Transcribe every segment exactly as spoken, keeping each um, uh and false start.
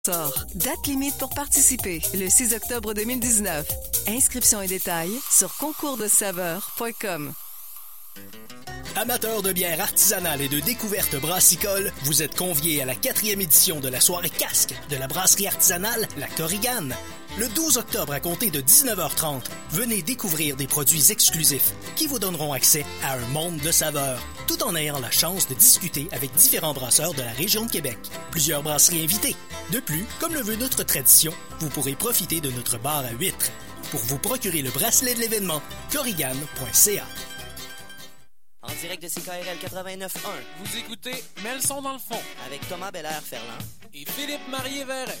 Sort. Date limite pour participer, le six octobre deux mille dix-neuf. Inscriptions et détails sur concours de saveurs point com. Amateurs de bière artisanale et de découverte brassicole, vous êtes conviés à la quatrième édition de la soirée casque de la brasserie artisanale La Korigane. Le douze octobre à compter de dix-neuf heures trente, venez découvrir des produits exclusifs qui vous donneront accès à un monde de saveurs, tout en ayant la chance de discuter avec différents brasseurs de la région de Québec. Plusieurs brasseries invitées. De plus, comme le veut notre tradition, vous pourrez profiter de notre bar à huîtres. Pour vous procurer le bracelet de l'événement, korigane point c a. En direct de C K R L quatre-vingt-neuf point un. Vous écoutez Mets le son dans le fond. Avec Thomas Belair-Ferland. Et Philippe Marié-Verret.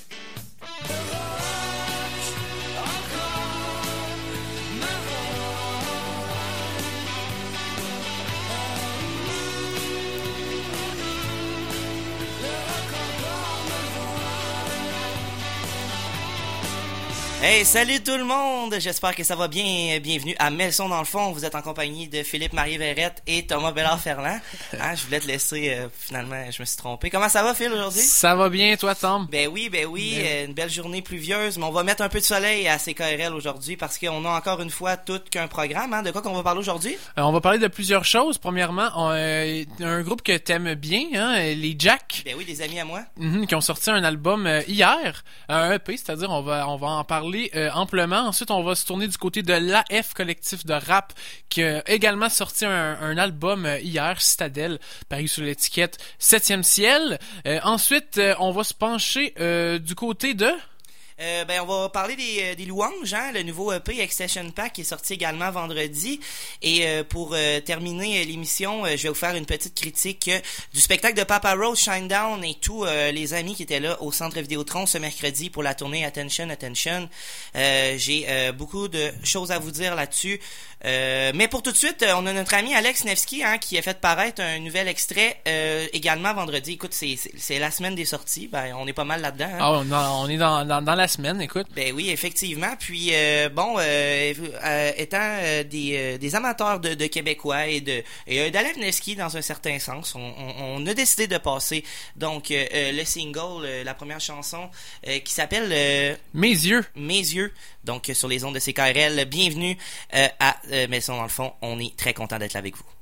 Hey, salut tout le monde! J'espère que ça va bien. Bienvenue à Mets le son dans le fond. Vous êtes en compagnie de Philippe Marié-Verrette et Thomas Belair-Ferland. Hein, je voulais te laisser, euh, finalement, je me suis trompé. Comment ça va, Phil, aujourd'hui? Ça va bien, toi, Tom? Ben oui, ben oui. Ben... Euh, une belle journée pluvieuse, mais on va mettre un peu de soleil à C K R L aujourd'hui parce qu'on a encore une fois tout qu'un programme. Hein? De quoi qu'on va parler aujourd'hui? Euh, on va parler de plusieurs choses. Premièrement, on, euh, un groupe que t'aimes bien, hein, les Jack. Ben oui, des amis à moi. Mm-hmm, qui ont sorti un album euh, hier, un E P, c'est-à-dire on va, on va en parler Euh, amplement. Ensuite, on va se tourner du côté de l'A F collectif de rap qui a également sorti un, un album euh, hier, Citadelle, paru sur l'étiquette Septième Ciel. Euh, ensuite, euh, on va se pencher euh, du côté de... Euh, ben on va parler des, des louanges, hein, le nouveau E P Extension Pack qui est sorti également vendredi. Et euh, pour euh, terminer l'émission, euh, je vais vous faire une petite critique euh, du spectacle de Papa Roach, Shinedown et tous euh, les amis qui étaient là au Centre Vidéotron ce mercredi pour la tournée Attention, Attention. Euh, j'ai euh, beaucoup de choses à vous dire là-dessus. Euh, mais pour tout de suite, on a notre ami Alex Nevsky, hein, qui a fait paraître un nouvel extrait euh, également vendredi. Écoute, c'est, c'est, c'est la semaine des sorties. Ben, on est pas mal là-dedans. Hein. Ah, on, on est dans, dans, dans la semaine, écoute. Ben oui, effectivement. Puis euh, bon, euh, euh, étant euh, des, euh, des amateurs de, de Québécois et de et euh, d'Alex Nevsky dans un certain sens, on, on, on a décidé de passer donc euh, euh, le single, euh, la première chanson euh, qui s'appelle euh, Mes yeux. Mes yeux. Donc euh, sur les ondes de C K R L. Bienvenue euh, à euh, Mets le son dans le fond. On est très content d'être là avec vous.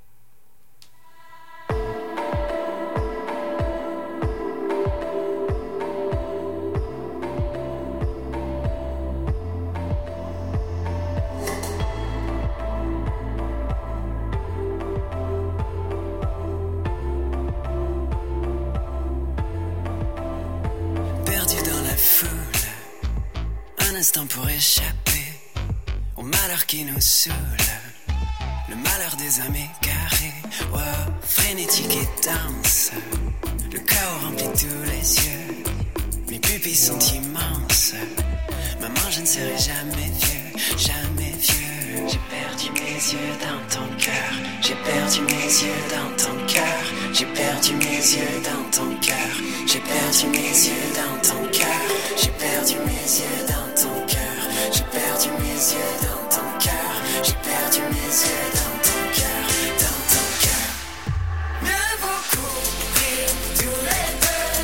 Instant pour échapper au malheur qui nous saoule, le malheur des âmes égarées, wow, frénétique et dense, le chaos remplit tous les yeux, mes pupilles sont immenses, maman je ne serai jamais vieux, jamais vieux, j'ai perdu mes yeux dans ton cœur, j'ai perdu mes yeux dans ton cœur, j'ai perdu mes yeux dans ton cœur, j'ai perdu mes yeux dans ton cœur, j'ai perdu mes yeux dans ton cœur, j'ai perdu mes yeux dans ton cœur, j'ai perdu mes yeux dans ton cœur, dans ton cœur. Mieux vaut courir tous les deux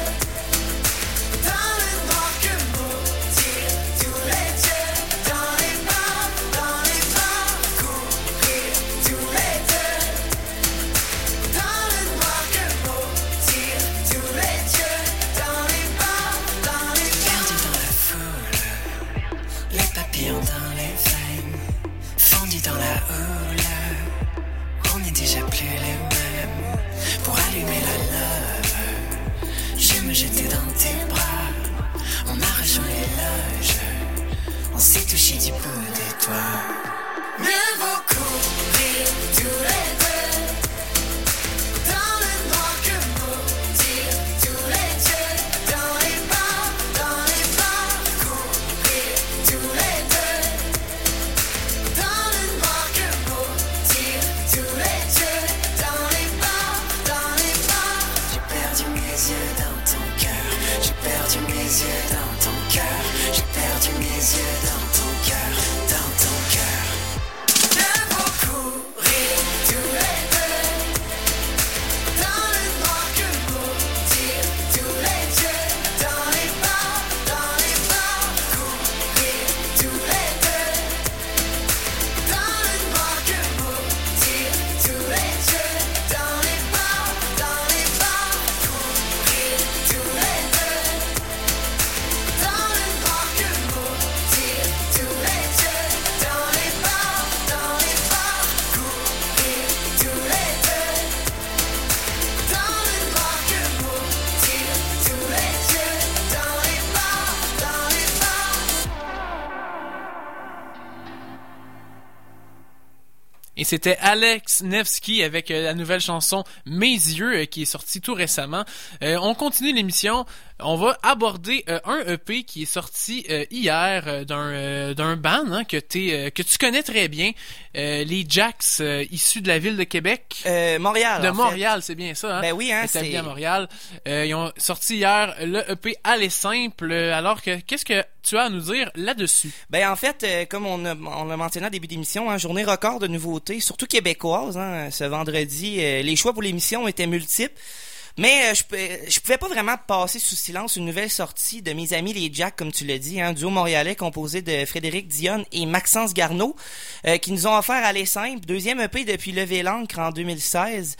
dans le noir que maudire tous les dieux, dans les bars, dans les bars, courir tous les deux dans le noir que maudire tous les dieux, dans les bars, dans les bars. Perdu dans la foule, les papillons dans les veines, fondus dans la houle, on n'est déjà plus les mêmes. Pour allumer la love, je me jetais dans tes bras, on a rejoint les loges, on s'est touché du bout des doigts. Mieux vaut courir tous les deux dans le noir que maudire tous les dieux, dans les bars, dans les bars, courir tous les deux dans le noir que maudire tous les dieux, dans les bars, dans les bars. J'ai perdu mes yeux dans ton cœur, j'ai perdu mes yeux dans ton cœur, j'ai perdu mes yeux dans ton cœur, dans ton cœur. Mieux vaut courir tous les deux dans le noir que maudire tous les dieux, dans les bars, Et c'était Alex Nevsky avec euh, la nouvelle chanson Mes yeux euh, qui est sortie tout récemment. Euh, on continue l'émission. On va aborder euh, un E P qui est sorti euh, hier euh, d'un euh, d'un band hein, que t'es euh, que tu connais très bien, euh, les Jacks euh, issus de la ville de Québec. Euh, Montréal. De en Montréal, fait. c'est bien ça. Hein? Ben oui, hein, Établi c'est à Montréal. Euh, ils ont sorti hier le E P Aller simple. Alors que qu'est-ce que tu as à nous dire là-dessus? Ben en fait, euh, comme on a, on l'a mentionné en début d'émission, hein, journée record de nouveautés, surtout québécoises. Hein, ce vendredi, euh, les choix pour l'émission étaient multiples. Mais euh, je, je pouvais pas vraiment passer sous silence une nouvelle sortie de mes amis les Jacks, comme tu l'as dit, hein, duo montréalais composé de Frédéric Dionne et Maxence Garneau, euh, qui nous ont offert Aller simple, deuxième E P depuis Lever l'encre en deux mille seize.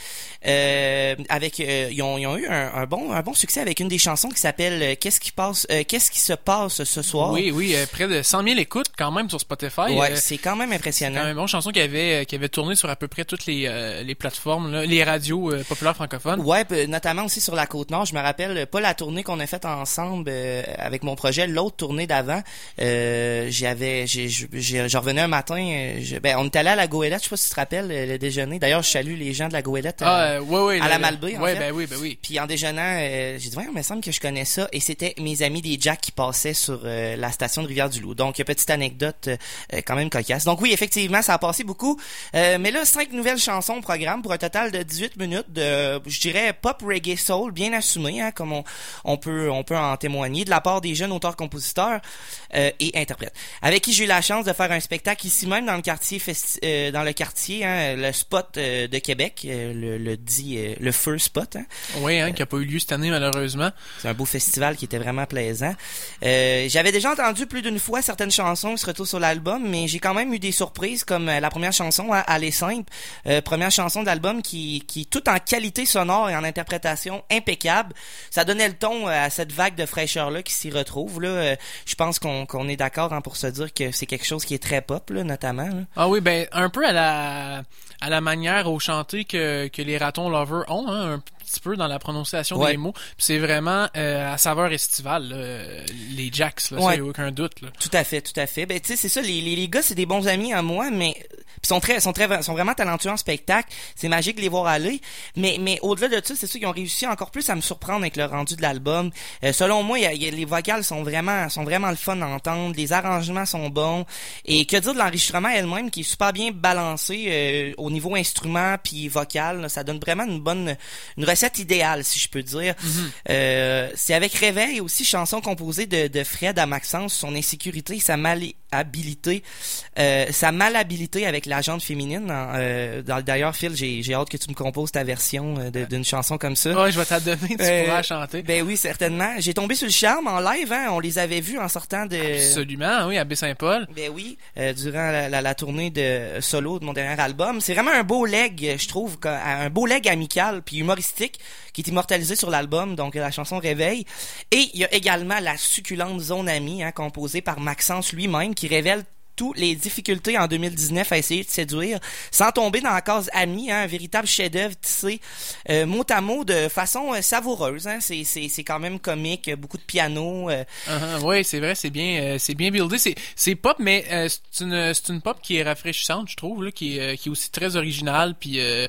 Euh, avec, euh, ils, ont, ils ont eu un, un bon, un bon succès avec une des chansons qui s'appelle euh, Qu'est-ce qui passe, euh, Qu'est-ce qui se passe ce soir. Oui, oui, euh, près de cent mille écoutes quand même sur Spotify. Ouais, euh, c'est quand même impressionnant. C'est une bonne chanson qui avait, euh, qui avait tourné sur à peu près toutes les, euh, les plateformes, là, les radios euh, populaires francophones. Ouais, p- notamment aussi sur la côte nord. Je me rappelle pas la tournée qu'on a faite ensemble euh, avec mon projet, l'autre tournée d'avant. Euh, j'avais, j'ai, j'ai, je revenais un matin. euh, Je, ben, on était allé à la Goélette. Je sais pas si tu te rappelles le, le déjeuner. D'ailleurs, je salue les gens de la Goélette. euh, Ah, euh, ouais, ouais, à le- la Malbaie, en ouais, fait. ben oui, ben oui. Puis en déjeunant, euh, j'ai dit ouais, il me semble que je connais ça. Et c'était mes amis des Jacks qui passaient sur euh, la station de Rivière-du-Loup. Donc petite anecdote euh, quand même cocasse. Donc oui, effectivement, ça a passé beaucoup. Euh, mais là, cinq nouvelles chansons au programme pour un total de dix-huit minutes de, je dirais, pop, reggae, soul, bien assumé, hein, comme on, on peut on peut en témoigner, de la part des jeunes auteurs-compositeurs euh, et interprètes, avec qui j'ai eu la chance de faire un spectacle ici même dans le quartier festi- euh, dans le quartier, hein, le spot euh, de Québec, euh, le, le dit euh, le feu spot. Hein. Oui, hein, qui a pas eu lieu cette année malheureusement. C'est un beau festival qui était vraiment plaisant. Euh, j'avais déjà entendu plus d'une fois certaines chansons qui se retrouvent sur l'album, mais j'ai quand même eu des surprises comme euh, la première chanson, hein, Aller simple, euh, première chanson de l'album qui qui tout en qualité sonore et en interprétation impeccable. Ça donnait le ton euh, à cette vague de fraîcheur là qui s'y retrouve là. Euh, je pense qu'on qu'on est d'accord hein, pour se dire que c'est quelque chose qui est très pop là, notamment. Là. Ah oui, ben un peu à la à la manière au chanté que que les Ratons Lovers ont, hein, un petit peu dans la prononciation Ouais. des mots. Puis c'est vraiment euh, à saveur estivale, là, les Jacks, là, Ouais. ça y a aucun doute. Là. Tout à fait, tout à fait. Ben tu sais, c'est ça. Les, les les gars, c'est des bons amis à moi, mais Puis sont très, sont très, sont vraiment talentueux en spectacle. C'est magique de les voir aller. Mais, mais au-delà de ça, c'est sûr qu'ils ont réussi encore plus à me surprendre avec le rendu de l'album. Euh, selon moi, y a, y a, les vocales sont vraiment, sont vraiment le fun à entendre. Les arrangements sont bons. Et que dire de l'enregistrement elle-même qui est super bien balancé euh, au niveau instrument puis vocal. Là, ça donne vraiment une bonne, une recette idéale, si je peux dire. Mm-hmm. Euh, c'est avec Réveil aussi, chanson composée de, de Fred à Maxence, son insécurité, sa malhabilité, euh, sa malhabilité avec la jante féminine. Euh, d'ailleurs, Phil, j'ai, j'ai hâte que tu me composes ta version euh, de, d'une chanson comme ça. Ouais, je vais t'adonner, tu euh, pourras chanter. Ben oui, certainement. J'ai tombé sur le charme en live, hein. On les avait vus en sortant de... Absolument, oui, à Baie-Saint-Paul. Ben oui, euh, durant la, la, la tournée de solo de mon dernier album. C'est vraiment un beau leg, je trouve, un beau leg amical puis humoristique qui est immortalisé sur l'album, donc la chanson Réveil. Et il y a également la succulente Zone Amie, hein, composée par Maxence lui-même, qui révèle toutes les difficultés en deux mille dix-neuf à essayer de séduire, sans tomber dans la case amie, hein, un véritable chef-d'œuvre tissé euh, mot à mot de façon euh, savoureuse. Hein, c'est c'est c'est quand même comique, beaucoup de piano. Euh. Uh-huh, oui, c'est vrai, c'est bien, euh, c'est bien buildé. C'est c'est pop, mais euh, c'est une c'est une pop qui est rafraîchissante, je trouve, là, qui est euh, qui est aussi très originale. Puis euh,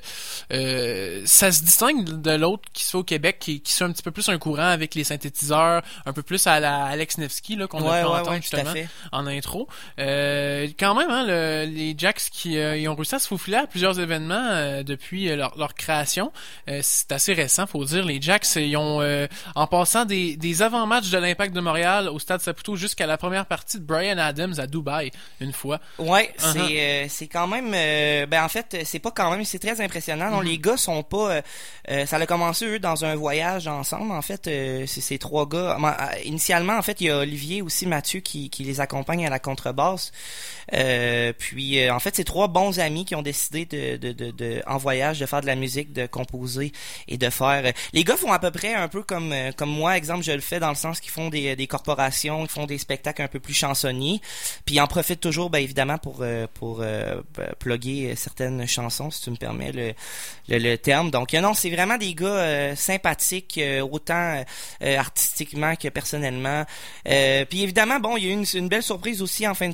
euh, ça se distingue de l'autre qui se fait au Québec, qui qui suit un petit peu plus un courant avec les synthétiseurs, un peu plus à la Alex Nevsky là qu'on ouais, a pu ouais, entendre ouais, justement en intro. Euh, Euh, quand même, hein, le, les Jacks qui euh, ils ont réussi à se faufiler à plusieurs événements euh, depuis euh, leur, leur création. Euh, c'est assez récent, faut dire. Les Jacks, ils ont, euh, en passant des, des avant-matchs de l'Impact de Montréal au Stade Saputo jusqu'à la première partie de Bryan Adams à Dubaï, une fois. Ouais, uh-huh. c'est euh, c'est quand même... Euh, ben en fait, c'est pas quand même... C'est très impressionnant. Non, mm-hmm. Les gars sont pas... Euh, euh, ça a commencé, eux, dans un voyage ensemble. En fait, euh, c'est ces trois gars... Euh, initialement, en fait, il y a Olivier aussi, Mathieu, qui, qui les accompagne à la contrebasse. Euh, puis euh, en fait c'est trois bons amis qui ont décidé de, de, de, de en voyage de faire de la musique, de composer et de faire. Euh, les gars font à peu près un peu comme euh, comme moi, exemple je le fais dans le sens qu'ils font des des corporations, ils font des spectacles un peu plus chansonniers, puis ils en profitent toujours ben évidemment pour euh, pour euh, plugger certaines chansons si tu me permets le le, le terme. Donc non, c'est vraiment des gars euh, sympathiques euh, autant euh, artistiquement que personnellement. Euh, puis évidemment bon, il y a eu une, une belle surprise aussi en fin de parcours.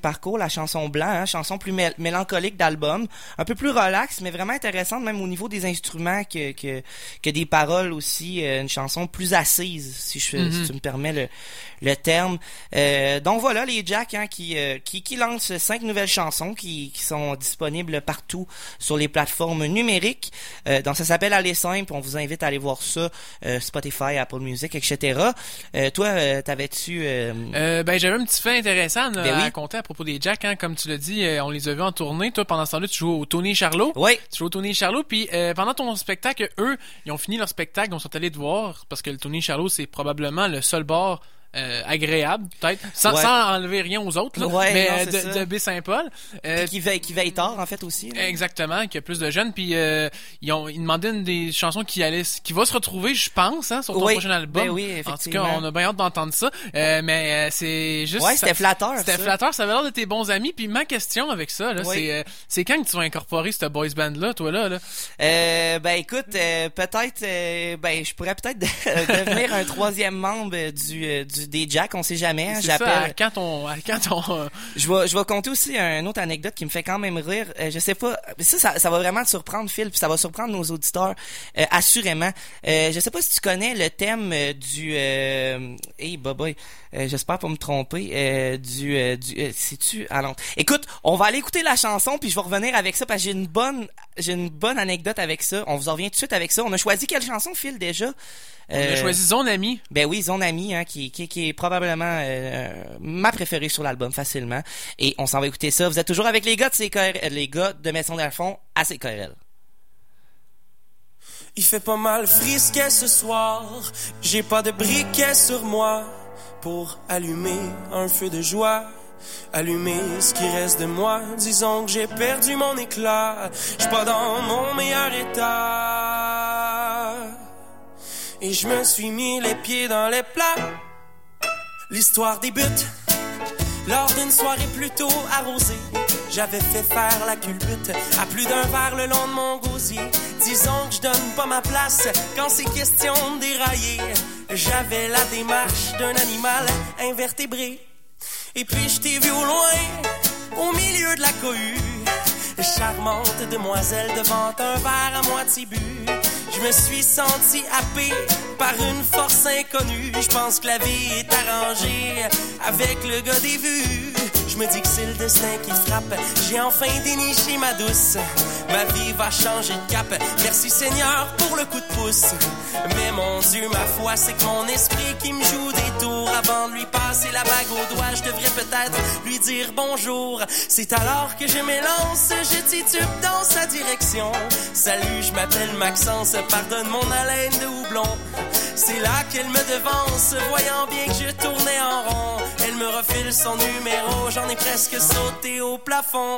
la chanson Blanc, hein, chanson plus mé- mélancolique d'album, un peu plus relax, mais vraiment intéressante, même au niveau des instruments que que, que des paroles aussi, euh, une chanson plus assise, si je mm-hmm. si tu me permets le le terme. Euh, donc voilà, les Jack hein, qui, euh, qui qui lancent cinq nouvelles chansons qui qui sont disponibles partout sur les plateformes numériques. Euh, donc ça s'appelle Aller simple, on vous invite à aller voir ça, euh, Spotify, Apple Music, et cetera. Euh, toi, euh, t'avais-tu euh... Euh, ben j'avais un petit fait intéressant là, ben à oui. raconter à propos des Jack, hein, comme tu l'as dit, euh, on les a vus en tournée. Toi, pendant ce temps-là, tu joues au Tony Charlot. Oui. Tu joues au Tony Charlot, puis euh, pendant ton spectacle, eux, ils ont fini leur spectacle, donc ils sont allés te voir parce que le Tony Charlot, c'est probablement le seul bar Euh, agréable, peut-être, sans, ouais. sans enlever rien aux autres, là, ouais, mais non, euh, de, de, de Baie-Saint-Paul. Euh, qui veille, qui veille tard, en fait, aussi. Là. Exactement, qu'il y a plus de jeunes, puis euh, ils ont ils demandaient une des chansons qui allait, qui va se retrouver, je pense, hein, sur ton oui. prochain album. Ben oui, en tout cas, on a bien hâte d'entendre ça, euh, mais euh, c'est juste... Ouais, c'était flatteur, C'était ça. flatteur, ça avait l'air de tes bons amis, puis ma question avec ça, là, oui. c'est euh, c'est quand que tu vas incorporer ce boys band-là, toi, là? là? Euh, ben écoute, euh, peut-être, euh, ben je pourrais peut-être de- devenir un troisième membre du, euh, du des Jack, on sait jamais. Hein, C'est j'appelle. ça, à quand on... À quand on euh... Je vais, je vais compter aussi une autre anecdote qui me fait quand même rire. Euh, je sais pas, ça, ça, ça va vraiment te surprendre, Phil, puis ça va surprendre nos auditeurs, euh, assurément. Euh, je sais pas si tu connais le thème euh, du... Euh, hey, boboy, euh, j'espère pas me tromper. Euh, du... Euh, du euh, sais-tu... Ah non. Écoute, on va aller écouter la chanson, puis je vais revenir avec ça, parce que j'ai une bonne j'ai une bonne anecdote avec ça. On vous en revient tout de suite avec ça. On a choisi quelle chanson, Phil, déjà? On a choisi Zone Amie. Ben oui, Zone Amie, hein, qui, qui, qui est probablement euh, ma préférée sur l'album, facilement. Et on s'en va écouter ça. Vous êtes toujours avec les gars de C K R L, les gars de Maison d'Alfond à C K R L. Il fait pas mal frisquet ce soir. J'ai pas de briquet sur moi pour allumer un feu de joie. Allumer ce qui reste de moi. Disons que j'ai perdu mon éclat. J'suis pas dans mon meilleur état. Et je me suis mis les pieds dans les plats. L'histoire débute lors d'une soirée plutôt arrosée. J'avais fait faire la culbute à plus d'un verre le long de mon gosier. Disons que je donne pas ma place quand c'est question de dérailler. J'avais la démarche d'un animal invertébré. Et puis je t'ai vu au loin, au milieu de la cohue. Charmante demoiselle devant un verre à moitié bu. Je me suis senti happé par une force inconnue. Je pense que la vie est arrangée avec le gars des vues. Je me dis que c'est le destin qui frappe. J'ai enfin déniché ma douce. Ma vie va changer de cap. Merci Seigneur pour le coup de pouce. Mais mon Dieu, ma foi, c'est que mon esprit qui me joue des tours. Avant de lui passer la bague au doigt, je devrais peut-être lui dire bonjour. C'est alors que je m'élance, je titube dans sa direction. Salut, je m'appelle Maxence, pardonne mon haleine de houblon. C'est là qu'elle me devance, voyant bien que je tournais en rond. Elle me refile son numéro, j'en ai presque sauté au plafond.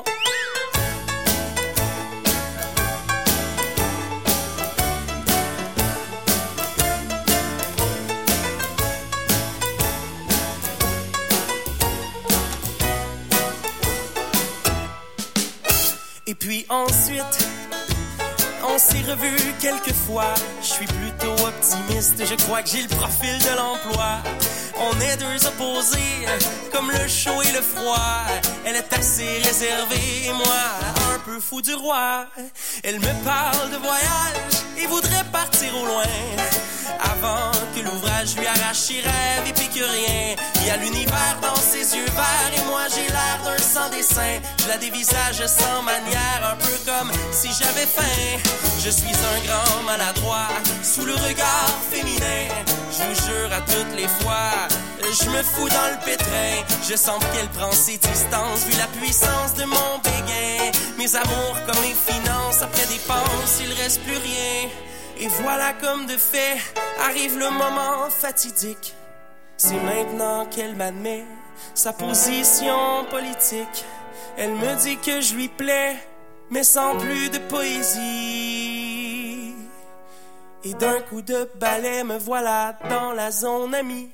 Et puis ensuite, on s'est revus quelques fois. Je suis plutôt optimiste, je crois que j'ai le profil de l'emploi. On est deux opposés, comme le chaud et le froid. Elle est assez réservée et moi, un peu fou du roi. Elle me parle de voyage et voudrait partir au loin. Avant que l'ouvrage lui arrache ses rêves épicuriens. Il y a l'univers dans ses yeux verts et moi j'ai l'air d'un sans dessin. Je la dévisage sans manière, un peu comme si j'avais faim. Je suis un grand maladroit sous le regard féminin. Je vous jure à toutes les fois, je me fous dans le pétrin. Je sens qu'elle prend ses distances vu la puissance de mon béguin. Mes amours comme mes finances, après dépenses, il reste plus rien. Et voilà comme de fait, arrive le moment fatidique. C'est maintenant qu'elle m'admet sa position politique. Elle me dit que je lui plais, mais sans plus de poésie. Et d'un coup de balai, me voilà dans la zone amie.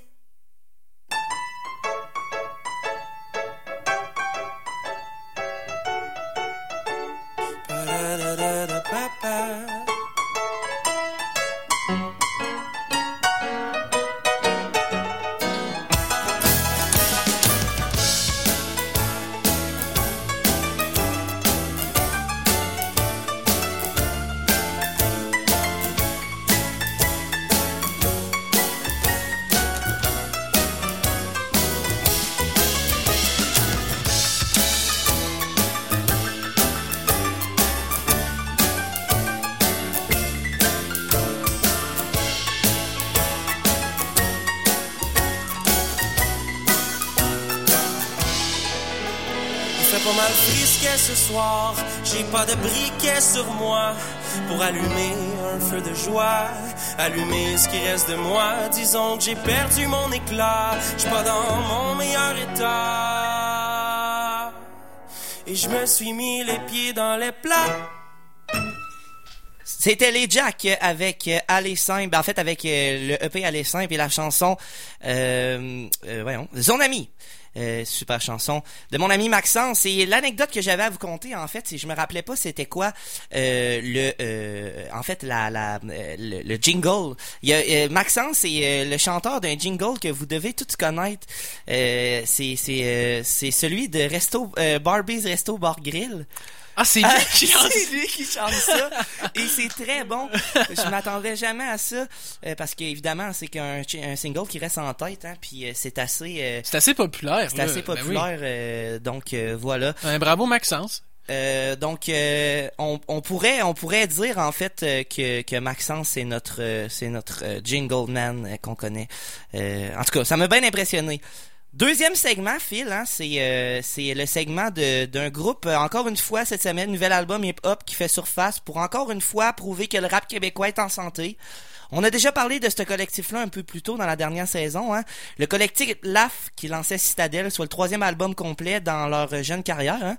fait pas mal frisquet ce soir. J'ai pas de briquet sur moi pour allumer un feu de joie, allumer ce qui reste de moi. Disons que j'ai perdu mon éclat, j'suis pas dans mon meilleur état, et je me suis mis les pieds dans les plats. C'était les Jack avec euh, Aller Simple, en fait avec euh, le E P Aller Simple et la chanson euh, euh, voyons, Zone Amie. Euh, super chanson de mon ami Maxence. Et l'anecdote que j'avais à vous conter, en fait, c'est je me rappelais pas c'était quoi euh, le euh, en fait la la euh, le, le jingle. Il y a euh, Maxence est euh, le chanteur d'un jingle que vous devez tous connaître. Euh, c'est c'est euh, c'est celui de Resto euh, Barbie's Resto Bar Grill. Ah, c'est lui Ah, qui chante. c'est lui qui chante ça. Et c'est très bon. Je m'attendais jamais à ça. Euh, parce qu'évidemment, c'est qu'un un single qui reste en tête. Hein, puis euh, c'est assez... Euh, C'est assez populaire. c'est là. assez Ben populaire. oui. euh, donc, euh, voilà. Un bravo, Maxence. Euh, donc, euh, on, on pourrait, on pourrait dire en fait euh, que, que Maxence c'est notre, euh, c'est notre euh, jingle man euh, qu'on connaît. Euh, en tout cas, ça m'a bien impressionné. Deuxième segment, Phil, hein, c'est euh, c'est le segment de d'un groupe, euh, encore une fois cette semaine, nouvel album hip-hop qui fait surface pour encore une fois prouver que le rap québécois est en santé. On a déjà parlé de ce collectif-là un peu plus tôt dans la dernière saison, hein. Le collectif L A F qui lançait Citadelle, soit le troisième album complet dans leur jeune carrière, hein.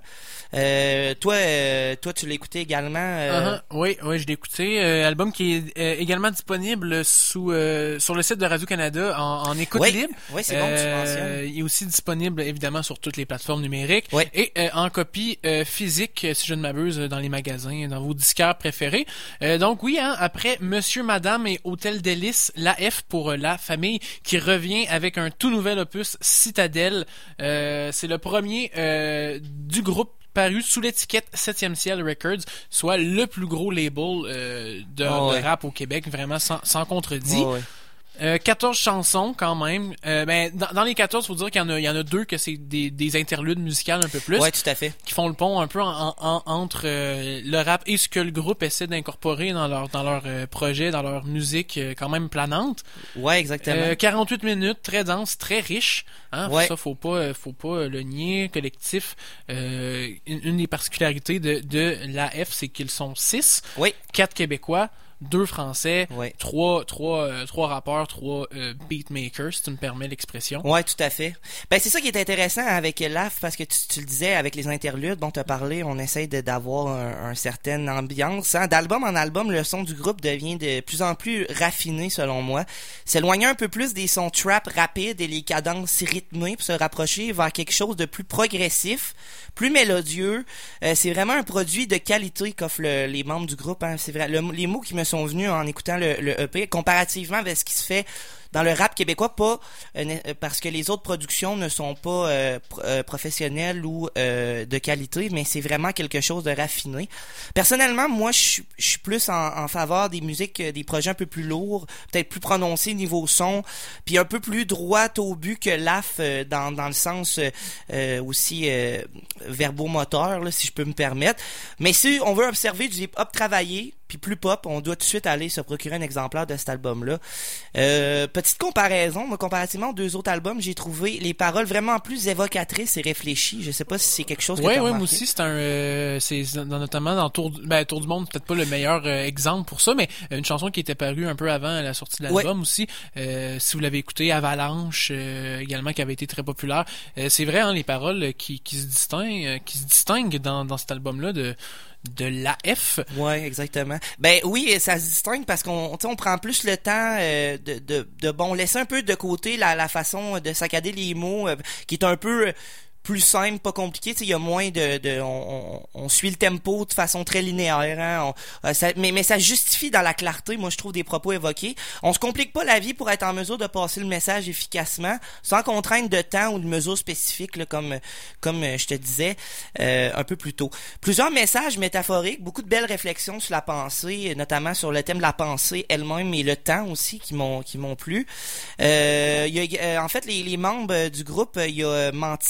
Euh, toi, euh, toi, tu l'as écouté également. Euh... Uh-huh. Oui, oui, je l'ai écouté. Euh, album qui est euh, également disponible sous euh, sur le site de Radio-Canada en, en écoute Oui, libre. oui, c'est bon que tu Euh, mentionnes. il est aussi disponible évidemment sur toutes les plateformes numériques Oui. et euh, en copie euh, physique, si je ne m'abuse, dans les magasins, dans vos disquaires préférés. Euh, donc oui, hein, après Monsieur, Madame et Hôtel Délices, L A F pour euh, la famille qui revient avec un tout nouvel opus, Citadelle. Euh, c'est le premier euh, du groupe paru sous l'étiquette septième Ciel Records, soit le plus gros label euh, de, Oh, de ouais. rap au Québec, vraiment sans, sans contredit. Ouais, ouais. Euh, quatorze chansons quand même. Euh, ben, dans, dans les quatorze, faut dire qu'il y en a, il y en a deux que c'est des, des interludes musicales un peu plus, Ouais, tout à fait. qui font le pont un peu en, en- entre euh, le rap et ce que le groupe essaie d'incorporer dans leur dans leur euh, projet, dans leur musique euh, quand même planante. Ouais, exactement. Euh, quarante-huit minutes, très dense, très riche. Hein, Ouais. Ça, faut pas, euh, faut pas le nier. Collectif. Euh, une, une des particularités de, de l'A F, c'est qu'ils sont six, Oui. quatre Québécois, deux Français, Ouais. trois, trois, euh, trois rappeurs, trois euh, beatmakers, si tu me permets l'expression. Ouais, tout à fait. Ben c'est ça qui est intéressant avec L A F parce que tu, tu le disais avec les interludes dont tu as parlé, on essaye de, d'avoir un, un certaine ambiance. Hein. D'album en album, le son du groupe devient de plus en plus raffiné selon moi. S'éloigner un peu plus des sons trap rapides et les cadences rythmées pour se rapprocher vers quelque chose de plus progressif, plus mélodieux. Euh, c'est vraiment un produit de qualité qu'offrent le- les membres du groupe. Hein. C'est vrai. Le- les mots qui me sont venus en écoutant le, le E P, comparativement avec ce qui se fait dans le rap québécois, pas euh, ne- parce que les autres productions ne sont pas euh, pr- euh, professionnelles ou euh, de qualité, mais c'est vraiment quelque chose de raffiné. Personnellement, moi, je suis- je suis plus en, en faveur des musiques, euh, des projets un peu plus lourds, peut-être plus prononcés niveau son, puis un peu plus droit au but que l'A F euh, dans, dans le sens euh, euh, aussi euh, verbomoteur, là, si je peux me permettre. Mais si on veut observer du hip-hop travaillé, puis plus pop, on doit tout de suite aller se procurer un exemplaire de cet album-là. Euh, petite comparaison, moi, comparativement aux deux autres albums, j'ai trouvé les paroles vraiment plus évocatrices et réfléchies. Je sais pas si c'est quelque chose que Ouais, t'as ouais, moi remarqué. aussi, c'est un, euh, c'est dans- notamment dans Tour, du- ben, Tour du Monde, peut-être pas le meilleur euh, exemple pour ça, mais euh, une chanson qui était parue un peu avant la sortie de l'album aussi. Euh, si vous l'avez écouté, Avalanche, euh, également, qui avait été très populaire. Euh, c'est vrai, hein, les paroles euh, qui, qui se distinguent, euh, qui se distinguent dans, dans cet album-là de de l'A F. Ouais, exactement. Ben oui, ça se distingue parce qu'on, tu sais, on prend plus le temps euh, de, de, de bon laisser un peu de côté la, la façon de saccader les mots, euh, qui est un peu euh, plus simple, pas compliqué. Tu sais, il y a moins de, de on, on, on suit le tempo de façon très linéaire. Hein, on, euh, ça, mais mais ça justifie dans la clarté, moi je trouve, des propos évoqués. On se complique pas la vie pour être en mesure de passer le message efficacement, sans contrainte de temps ou de mesures spécifiques, là, comme comme euh, je te disais euh, un peu plus tôt. Plusieurs messages métaphoriques, beaucoup de belles réflexions sur la pensée, notamment sur le thème de la pensée elle-même et le temps aussi qui m'ont qui m'ont plu. Euh, il y a, euh, en fait, les, les membres du groupe, il y a Mantis, hein,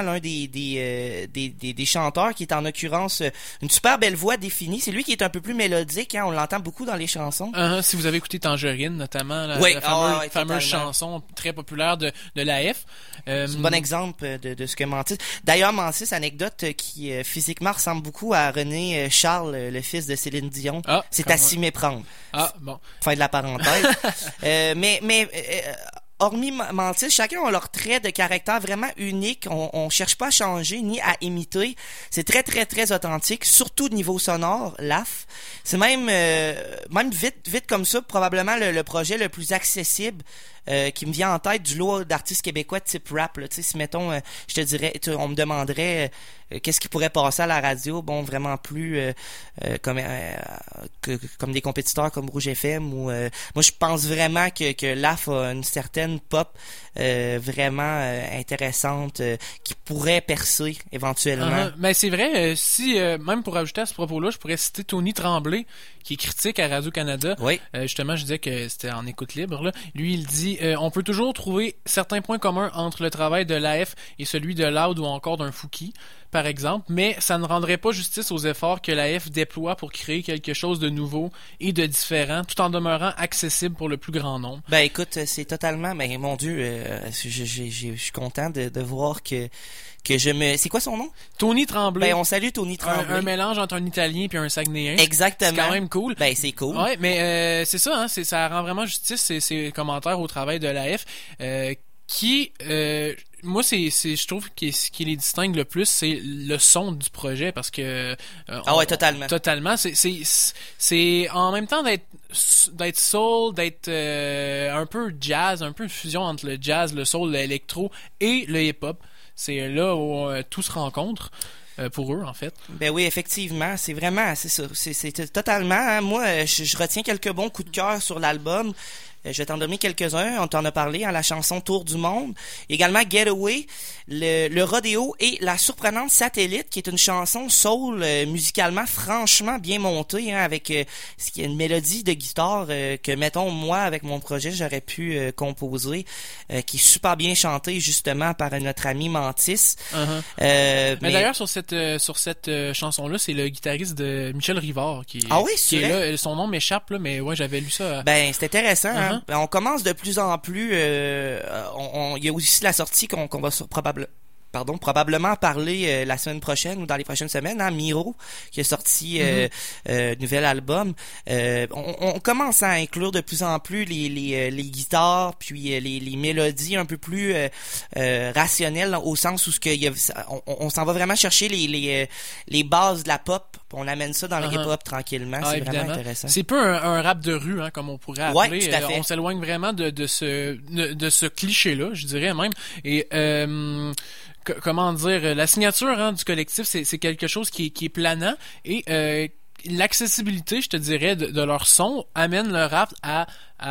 l'un des des, euh, des des des chanteurs qui est en l'occurrence euh, une super belle voix définie. C'est lui qui est un peu plus mélodique, hein, on l'entend beaucoup dans les chansons. Uh-huh, si vous avez écouté Tangerine, notamment, la, oui, la fameuse, oh, ouais, fameuse chanson très populaire de, de l'A F. Euh, C'est un bon exemple de, de ce que Mantis... D'ailleurs, Mantis, anecdote euh, qui euh, physiquement ressemble beaucoup à René euh, Charles, euh, le fils de Céline Dion. Ah, c'est à s'y méprendre. Ah, bon. Fin de la parenthèse. euh, mais mais euh, hormis Mantis, chacun a leur trait de caractère vraiment unique. On, on cherche pas à changer ni à imiter. C'est très très très authentique, surtout de niveau sonore. L A F, c'est même euh, même vite vite comme ça probablement le, le projet le plus accessible. Euh, qui me vient en tête du lot d'artistes québécois type rap, là. Tu sais, si mettons, euh, je te dirais, tu, on me demanderait euh, qu'est-ce qui pourrait passer à la radio, bon, vraiment plus euh, euh, comme euh, que, comme des compétiteurs comme Rouge F M ou euh, moi je pense vraiment que que L A F a une certaine pop euh, vraiment euh, intéressante euh, qui pourrait percer éventuellement. Uh-huh. Mais c'est vrai, euh, si euh, même pour ajouter à ce propos-là, je pourrais citer Tony Tremblay qui est critique à Radio-Canada. Oui. Euh, justement, je disais que c'était en écoute libre, là. Lui, il dit euh, on peut toujours trouver certains points communs entre le travail de l'A F et celui de Loud ou encore d'un Fouki, par exemple, mais ça ne rendrait pas justice aux efforts que l'A F déploie pour créer quelque chose de nouveau et de différent, tout en demeurant accessible pour le plus grand nombre. Ben écoute, c'est totalement, ben mon Dieu, euh, je, je, je, je suis content de, de voir que que je me... C'est quoi son nom? Tony Tremblay. Ben on salue Tony Tremblay. Un, un mélange entre un Italien puis un Saguenayen. Exactement. C'est quand même cool. Ben c'est cool. Ouais, mais euh, c'est ça, hein, c'est, ça rend vraiment justice ces, ces commentaires au travail de l'A F, euh, qui... Euh, moi, c'est, c'est, je trouve que ce qui les distingue le plus, c'est le son du projet, parce que euh, ah on, ouais, totalement. Totalement. C'est, c'est, c'est en même temps d'être, d'être soul, d'être euh, un peu jazz, un peu une fusion entre le jazz, le soul, l'électro et le hip-hop. C'est là où euh, tout se rencontre. Euh, pour eux, en fait. Ben oui, effectivement, c'est vraiment, c'est ça, c'est, c'est totalement, hein, moi, je, je retiens quelques bons coups de cœur sur l'album. Je vais t'en donner quelques-uns. On t'en a parlé, hein, la chanson Tour du monde. Également Getaway, le, le rodéo et la surprenante Satellite, qui est une chanson soul euh, musicalement franchement bien montée, hein, avec euh, ce qui est une mélodie de guitare euh, que, mettons, moi, avec mon projet, j'aurais pu euh, composer, euh, qui est super bien chantée, justement, par notre ami Mantis. Uh-huh. Euh, mais, mais d'ailleurs, sur cette euh, sur cette euh, chanson-là, c'est le guitariste de Michel Rivard qui, ah oui, qui est là. Son nom m'échappe, là, mais ouais, j'avais lu ça. À... Ben, c'est intéressant, uh-huh. hein. Ben, on commence de plus en plus. Euh, on, on, il y a aussi la sortie qu'on, qu'on va probablement, pardon, probablement parler euh, la semaine prochaine ou dans les prochaines semaines. Hein, Miro qui a sorti euh, mm-hmm. euh, nouvel album. Euh, on, on commence à inclure de plus en plus les les, les guitares puis les, les mélodies un peu plus euh, euh, rationnelles au sens où ce que il y a, on, on s'en va vraiment chercher les les les bases de la pop. On amène ça dans le uh-huh. hip-hop tranquillement, ah, c'est évidemment. Vraiment intéressant. C'est peu un, un rap de rue, hein, comme on pourrait appeler. Ouais, tout à fait. Euh, on s'éloigne vraiment de, de ce de, de ce cliché-là, je dirais même. Et euh, c- comment dire, la signature hein, du collectif, c'est, c'est quelque chose qui est, qui est planant et euh, l'accessibilité, je te dirais, de, de leur son amène le rap à,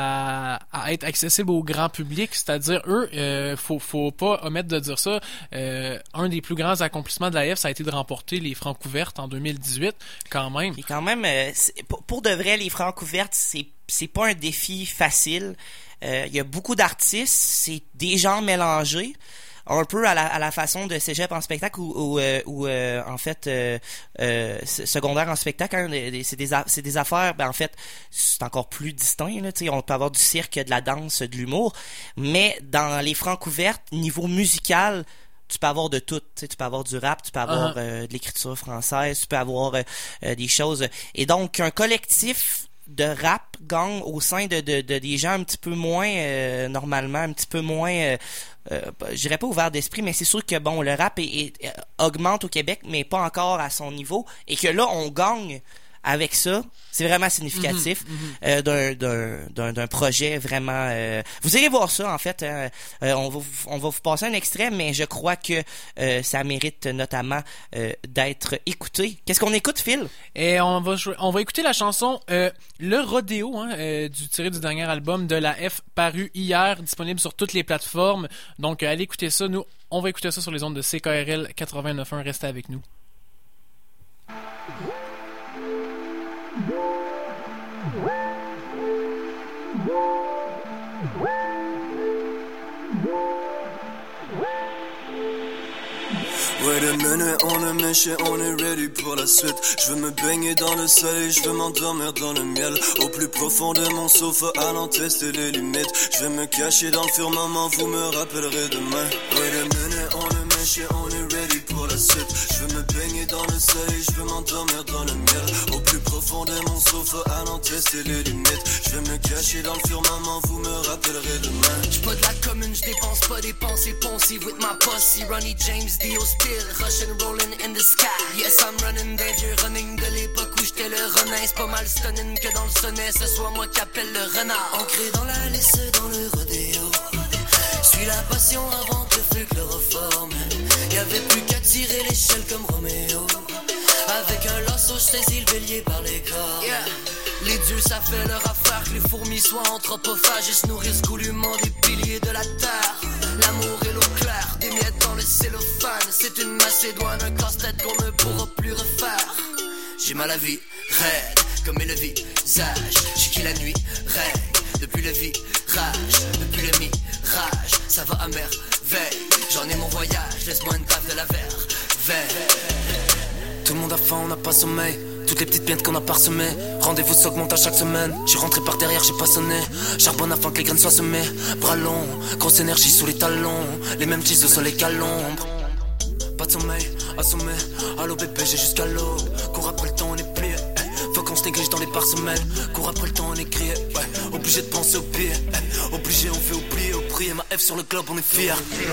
à, à être accessible au grand public. C'est-à-dire, eux, euh, faut, faut pas omettre de dire ça. Euh, un des plus grands accomplissements de l'A F, ça a été de remporter les Francouvertes en deux mille dix-huit, quand même. Et quand même, euh, pour, pour de vrai, les Francouvertes, c'est, c'est pas un défi facile. Il euh, y a beaucoup d'artistes, c'est des genres mélangés. Un peu à la, à la façon de Cégep en spectacle ou, ou, euh, ou euh, en fait euh, euh, secondaire en spectacle, hein, c'est des c'est des affaires, ben en fait c'est encore plus distinct là, tu sais, on peut avoir du cirque, de la danse, de l'humour, mais dans les Francouvertes, niveau musical, tu peux avoir de tout, tu sais, tu peux avoir du rap, tu peux avoir uh-huh. euh, de l'écriture française, tu peux avoir euh, euh, des choses, et donc un collectif de rap gagne au sein de, de, de des gens un petit peu moins euh, normalement, un petit peu moins euh, euh, je dirais pas ouvert d'esprit, mais c'est sûr que bon, le rap est, est, est, augmente au Québec, mais pas encore à son niveau, et que là on gagne avec ça, c'est vraiment significatif mm-hmm. euh, d'un, d'un, d'un, d'un projet vraiment... Euh, vous irez voir ça, en fait. Hein, euh, on, va, on va vous passer un extrait, mais je crois que euh, ça mérite notamment euh, d'être écouté. Qu'est-ce qu'on écoute, Phil? Et on va jouer, on va écouter la chanson euh, Le Rodéo, hein, euh, du tiré du dernier album de l'A F, paru hier, disponible sur toutes les plateformes. Donc, euh, allez écouter ça. Nous, on va écouter ça sur les ondes de C K R L quatre-vingt-neuf point un. Restez avec nous. Wait a minute, on est méché, on est ready pour la suite. Je veux me baigner dans le soleil, je veux m'endormir dans le miel. Au plus profond de mon sofa, allant tester les limites. Je vais me cacher dans le firmament, vous me rappellerez demain. Wait a minute, on est méché, on est ready pour la suite. Je veux me baigner dans le soleil, je veux m'endormir dans le miel. Au plus profond de mon sofa, allant tester les limites. Je vais me cacher dans le firmament, vous me rappellerez demain. J'suis pas de la commune, j'dépense pas des pensées poncées with my pussy. Ronnie James, Dio still, rushing, rolling in the sky. Yes, I'm running des vieux running de l'époque où j'étais le renin. C'est pas mal stunning que dans le sonnet, ce soit moi qui appelle le renard. Ancré dans la laisse, dans le rodéo. Suis la passion avant que le feu chloroforme. Y'avait plus qu'à tirer l'échelle comme Roméo. Avec un lasso, j'saisis le bélier par les corps. Yeah. Les dieux, ça fait leur affaire que les fourmis soient anthropophages et se nourrissent goulûment des piliers de la terre. L'amour et l'eau claire, des miettes dans le cellophane. C'est une macédoine, un casse-tête qu'on ne pourra plus refaire. J'ai mal à vie, raide, comme est le visage. J'ai qui la nuit règne, depuis le virage, depuis le mirage. Ça va à merveille, j'en ai mon voyage. Laisse-moi une taf de la verveille. Tout le monde a faim, on n'a pas sommeil. Toutes les petites pièces qu'on a parsemées. Rendez-vous s'augmente à chaque semaine. J'ai rentré par derrière, j'ai pas sonné. Charbonne afin que les graines soient semées. Bras longs, grosse énergie sous les talons. Les mêmes tissus sur les calombres. Pas de sommeil, assommé. Allô bébé, j'ai jusqu'à l'aube. Cours après le temps, on est plié. Faut qu'on se néglige dans les parsemelles. Cours après le temps, on est crié. Ouais. Obligé de penser au pire. Obligé, on fait oublier. Au prix, ma F sur le globe, on est fiers.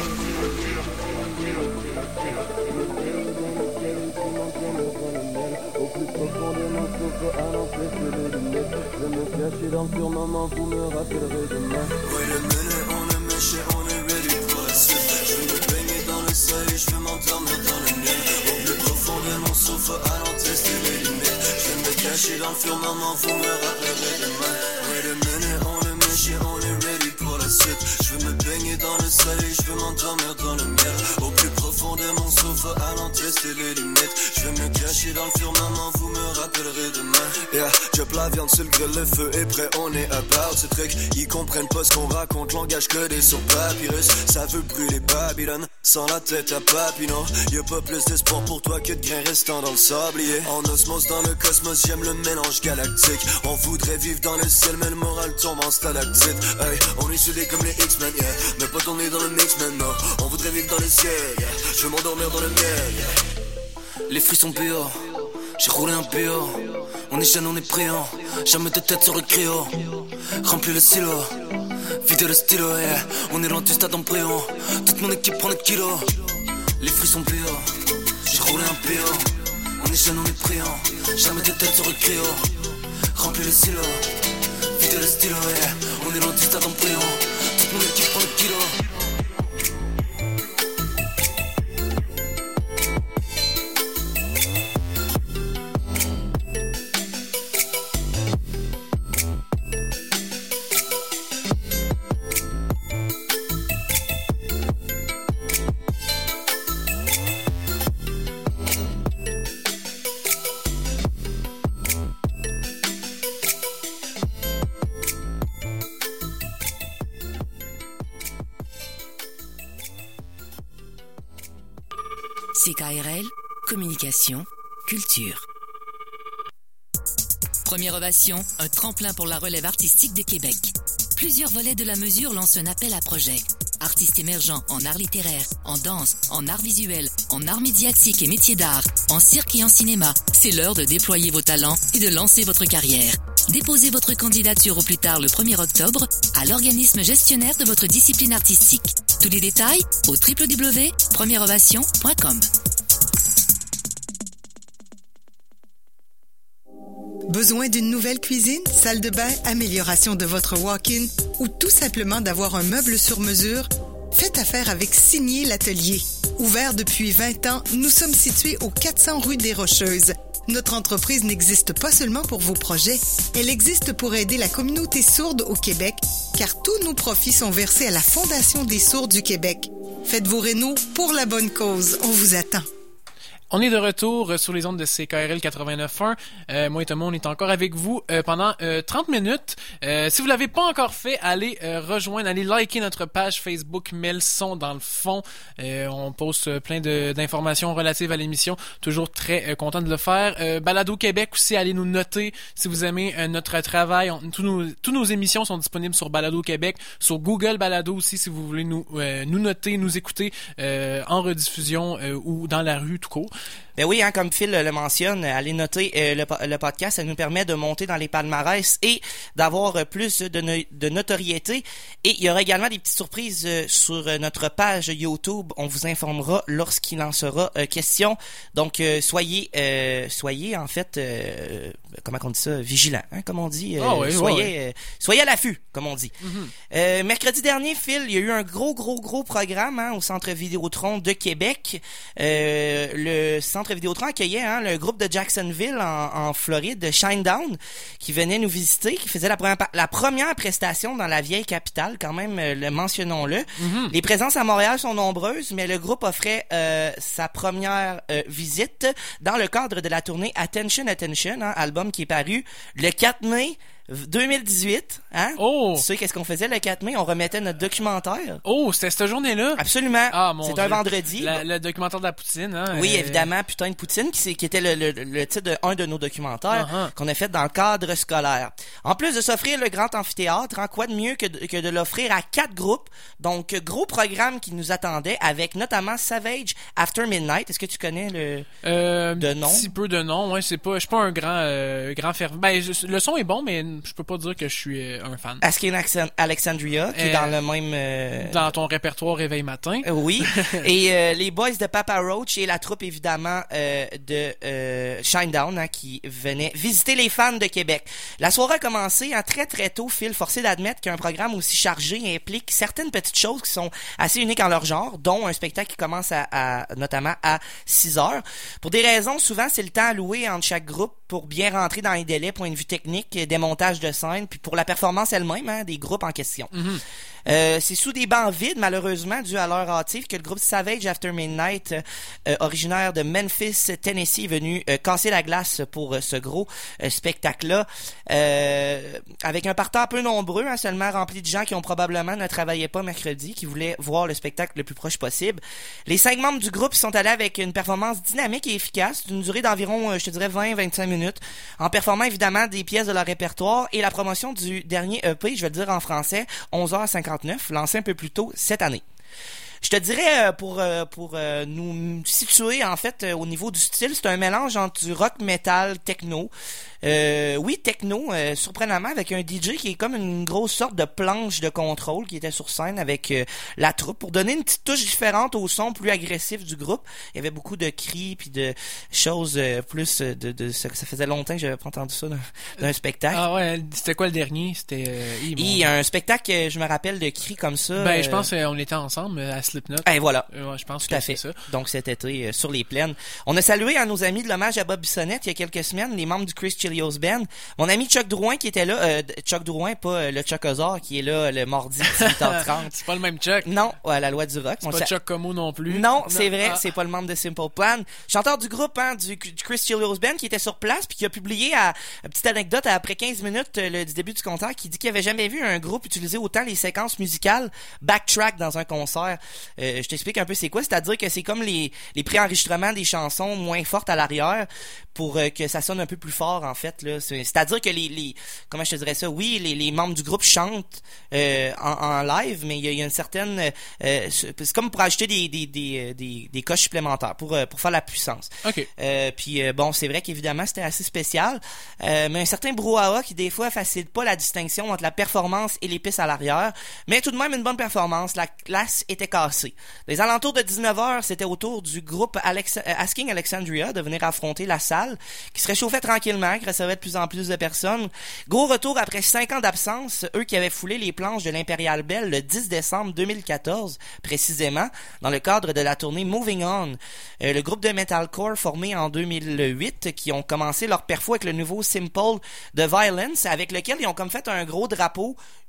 Je me cacher dans le firmament, vous me rappellerez demain. Wait a minute, on est méché, on est ready pour la suite. Je veux me baigner dans le soleil, je veux m'endormir dans le miel. Au plus profond de mon sofa, allant tester les limites. Je vais me cacher dans le firmament, vous me rappellerez demain. Wait a minute, on est méché, on est ready pour la suite. Je veux me baigner dans le soleil, je veux m'endormir dans le miel. Au plus profond de mon sofa, allant tester les limites. Je vais me cacher dans le firmament, vous me rappellerez demain. Yeah, chop la viande sur le grill, le feu est prêt, on est about ce truc. Ils comprennent pas ce qu'on raconte, langage codé sur papyrus. Ça veut brûler Babylone, sans la tête à Papineau. Y'a pas plus d'espoir pour toi que de grains restants dans le sablier. En osmose dans le cosmos, j'aime le mélange galactique. On voudrait vivre dans le ciel, mais le moral tombe en stalactite. Hey, on est soudés comme les X-Men, yeah. Mais pas tourner dans le mix maintenant. On voudrait vivre dans les ciels, yeah. Je veux m'endormir dans le miel, yeah. Les fruits sont B O, j'ai roulé un B O. On est jeune, on est brillant, jamais de tête sur le cryo. Remplis le silo, vide le stylo, yeah. On est loin du stade en brillant, toute mon équipe prend le kilo. Les fruits sont B O, j'ai roulé un B O. On est jeune, on est brillant, jamais de tête sur le cryo. Remplis le silo, vide le stylo, yeah. On est loin du stade en brillant, toute mon équipe prend le kilo. C K R L, communication, culture. Première Ovation, un tremplin pour la relève artistique de Québec. Plusieurs volets de la mesure lancent un appel à projet. Artistes émergents en art littéraire, en danse, en art visuel, en art médiatique et métiers d'art, en cirque et en cinéma. C'est l'heure de déployer vos talents et de lancer votre carrière. Déposez votre candidature au plus tard le premier octobre à l'organisme gestionnaire de votre discipline artistique. Tous les détails au w w w point première ovation point com. Besoin d'une nouvelle cuisine, salle de bain, amélioration de votre walk-in ou tout simplement d'avoir un meuble sur mesure? Faites affaire avec Signé l'Atelier. Ouvert depuis vingt ans, nous sommes situés au quatre cents rue des Rocheuses. Notre entreprise n'existe pas seulement pour vos projets, elle existe pour aider la communauté sourde au Québec, car tous nos profits sont versés à la Fondation des sourds du Québec. Faites vos rénaux pour la bonne cause, on vous attend. On est de retour sur les ondes de C K R L quatre-vingt-neuf point un. Euh, moi et Thomas, on est encore avec vous euh, pendant euh, trente minutes. Euh, si vous l'avez pas encore fait, allez euh, rejoindre, allez liker notre page Facebook Mets le son dans le fond. Euh, on poste euh, plein de, d'informations relatives à l'émission. Toujours très euh, content de le faire. Euh, Balado Québec aussi, allez nous noter si vous aimez euh, notre travail. On, tous, nos, tous nos émissions sont disponibles sur Balado Québec, sur Google Balado aussi si vous voulez nous, euh, nous noter, nous écouter euh, en rediffusion euh, ou dans la rue tout court. Ben oui, hein, comme Phil le mentionne, allez noter euh, le, le podcast, ça nous permet de monter dans les palmarès et d'avoir euh, plus de, no- de notoriété. Et il y aura également des petites surprises euh, sur euh, notre page YouTube. On vous informera lorsqu'il en sera euh, question. Donc euh, soyez, euh, soyez en fait, euh, comment on dit ça, vigilants, hein, comme on dit. Euh, oh oui, soyez, oui. euh, soyez à l'affût, comme on dit. Mm-hmm. Euh, mercredi dernier, Phil, il y a eu un gros, gros, gros programme hein, au Centre Vidéotron de Québec. Euh, le Centre Vidéotron accueillait hein, le groupe de Jacksonville en, en Floride, de Shinedown, qui venait nous visiter, qui faisait la première, la première prestation dans la vieille capitale, quand même, euh, le mentionnons-le. Mm-hmm. Les présences à Montréal sont nombreuses, mais le groupe offrait euh, sa première euh, visite dans le cadre de la tournée Attention Attention, hein, album qui est paru le quatre mai deux mille dix-huit, hein? Oh! Tu sais qu'est-ce qu'on faisait le quatre mai? On remettait notre documentaire. Oh, c'était cette journée-là? Absolument. Ah, mon C'était un Dieu. vendredi. La, le documentaire de la poutine, hein? Oui, euh... évidemment, Putain de poutine, qui, c'est, qui était le, le, le titre de un de nos documentaires uh-huh. qu'on a fait dans le cadre scolaire. En plus de s'offrir le grand amphithéâtre, hein, quoi de mieux que de, que de l'offrir à quatre groupes. Donc, gros programme qui nous attendait avec notamment Savage After Midnight. Est-ce que tu connais le euh, de nom? Un petit peu de nom, ouais, c'est pas, je suis pas un grand, euh, grand fervent. Ben, je, le son est bon, mais je peux pas dire que je suis un fan. Asking Alexandria, qui euh, est dans le même... Euh... Dans ton répertoire Réveil Matin. Euh, oui. Et euh, les boys de Papa Roach et la troupe, évidemment, euh, de euh, Shinedown, hein, qui venaient visiter les fans de Québec. La soirée a commencé hein, très, très tôt. Phil, forcé d'admettre qu'un programme aussi chargé implique certaines petites choses qui sont assez uniques en leur genre, dont un spectacle qui commence à, à notamment à six heures. Pour des raisons, souvent, c'est le temps alloué entre chaque groupe pour bien rentrer dans les délais, point de vue technique, démontage de scène, puis pour la performance elle-même hein, des groupes en question. Mm-hmm. Euh, c'est sous des bancs vides, malheureusement, dû à l'heure hâtive, que le groupe Savage After Midnight, euh, originaire de Memphis, Tennessee, est venu euh, casser la glace pour euh, ce gros euh, spectacle-là. Euh, avec un parterre peu nombreux, hein, seulement rempli de gens qui ont probablement ne travaillaient pas mercredi, qui voulaient voir le spectacle le plus proche possible. Les cinq membres du groupe sont allés avec une performance dynamique et efficace, d'une durée d'environ, euh, je te dirais, vingt à vingt-cinq minutes, en performant évidemment des pièces de leur répertoire et la promotion du dernier E P, je vais le dire en français, onze heures cinquante-neuf, lancé un peu plus tôt cette année. Je te dirais, pour pour nous situer, en fait, au niveau du style, c'est un mélange entre du rock, metal, techno. Euh, oui, techno, euh, surprenamment, avec un D J qui est comme une grosse sorte de planche de contrôle qui était sur scène avec euh, la troupe pour donner une petite touche différente au son plus agressif du groupe. Il y avait beaucoup de cris puis de choses euh, plus de, de, de ça, ça faisait longtemps que j'avais pas entendu ça d'un, d'un spectacle. Ah ouais, c'était quoi le dernier? C'était euh, il y a un spectacle, je me rappelle, de cris comme ça. Ben, je euh... pense qu'on était ensemble à Slipknot. Et voilà. Euh, ouais, je pense tout que à fait. C'est ça. Donc cet été euh, sur les plaines. On a salué à nos amis de l'hommage à Bob Bissonnette il y a quelques semaines, les membres du Chris Chilios Band. Mon ami Chuck Drouin qui était là, euh, Chuck Drouin, pas euh, le Chuck Ozar qui est là le mardi dix-huit heures trente. C'est pas le même Chuck. Non, ouais, la loi du rock. C'est on pas sa... Chuck Como non plus. Non, non. c'est vrai, ah. c'est pas le membre de Simple Plan. Chanteur du groupe, hein, du, du Chris Chilios Band qui était sur place puis qui a publié à, une petite anecdote après quinze minutes le, du début du concert qui dit qu'il avait jamais vu un groupe utiliser autant les séquences musicales backtrack dans un concert. Euh, je t'explique un peu c'est quoi, c'est-à-dire que c'est comme les, les préenregistrements des chansons moins fortes à l'arrière pour euh, que ça sonne un peu plus fort en fait là. C'est, c'est-à-dire que les, les comment je te dirais ça, oui les, les membres du groupe chantent euh, en, en live, mais il y a, il y a une certaine euh, c'est comme pour ajouter des des des des, des coches supplémentaires pour euh, pour faire la puissance. Ok. Euh, puis euh, bon c'est vrai qu'évidemment c'était assez spécial, euh, mais un certain brouhaha qui des fois facilite pas la distinction entre la performance et les pistes à l'arrière, mais tout de même une bonne performance. La glace était cassée. Les alentours de dix-neuf heures, c'était au tour du groupe Alex- euh, Asking Alexandria de venir affronter la salle, qui se réchauffait tranquillement, qui recevait de plus en plus de personnes. Gros retour après cinq ans d'absence, eux qui avaient foulé les planches de l'Imperial Bell le dix décembre deux mille quatorze, précisément, dans le cadre de la tournée Moving On. Euh, le groupe de metalcore formé en deux mille huit, qui ont commencé leur perfo avec le nouveau Simple de Violence, avec lequel ils ont comme fait un gros drapeau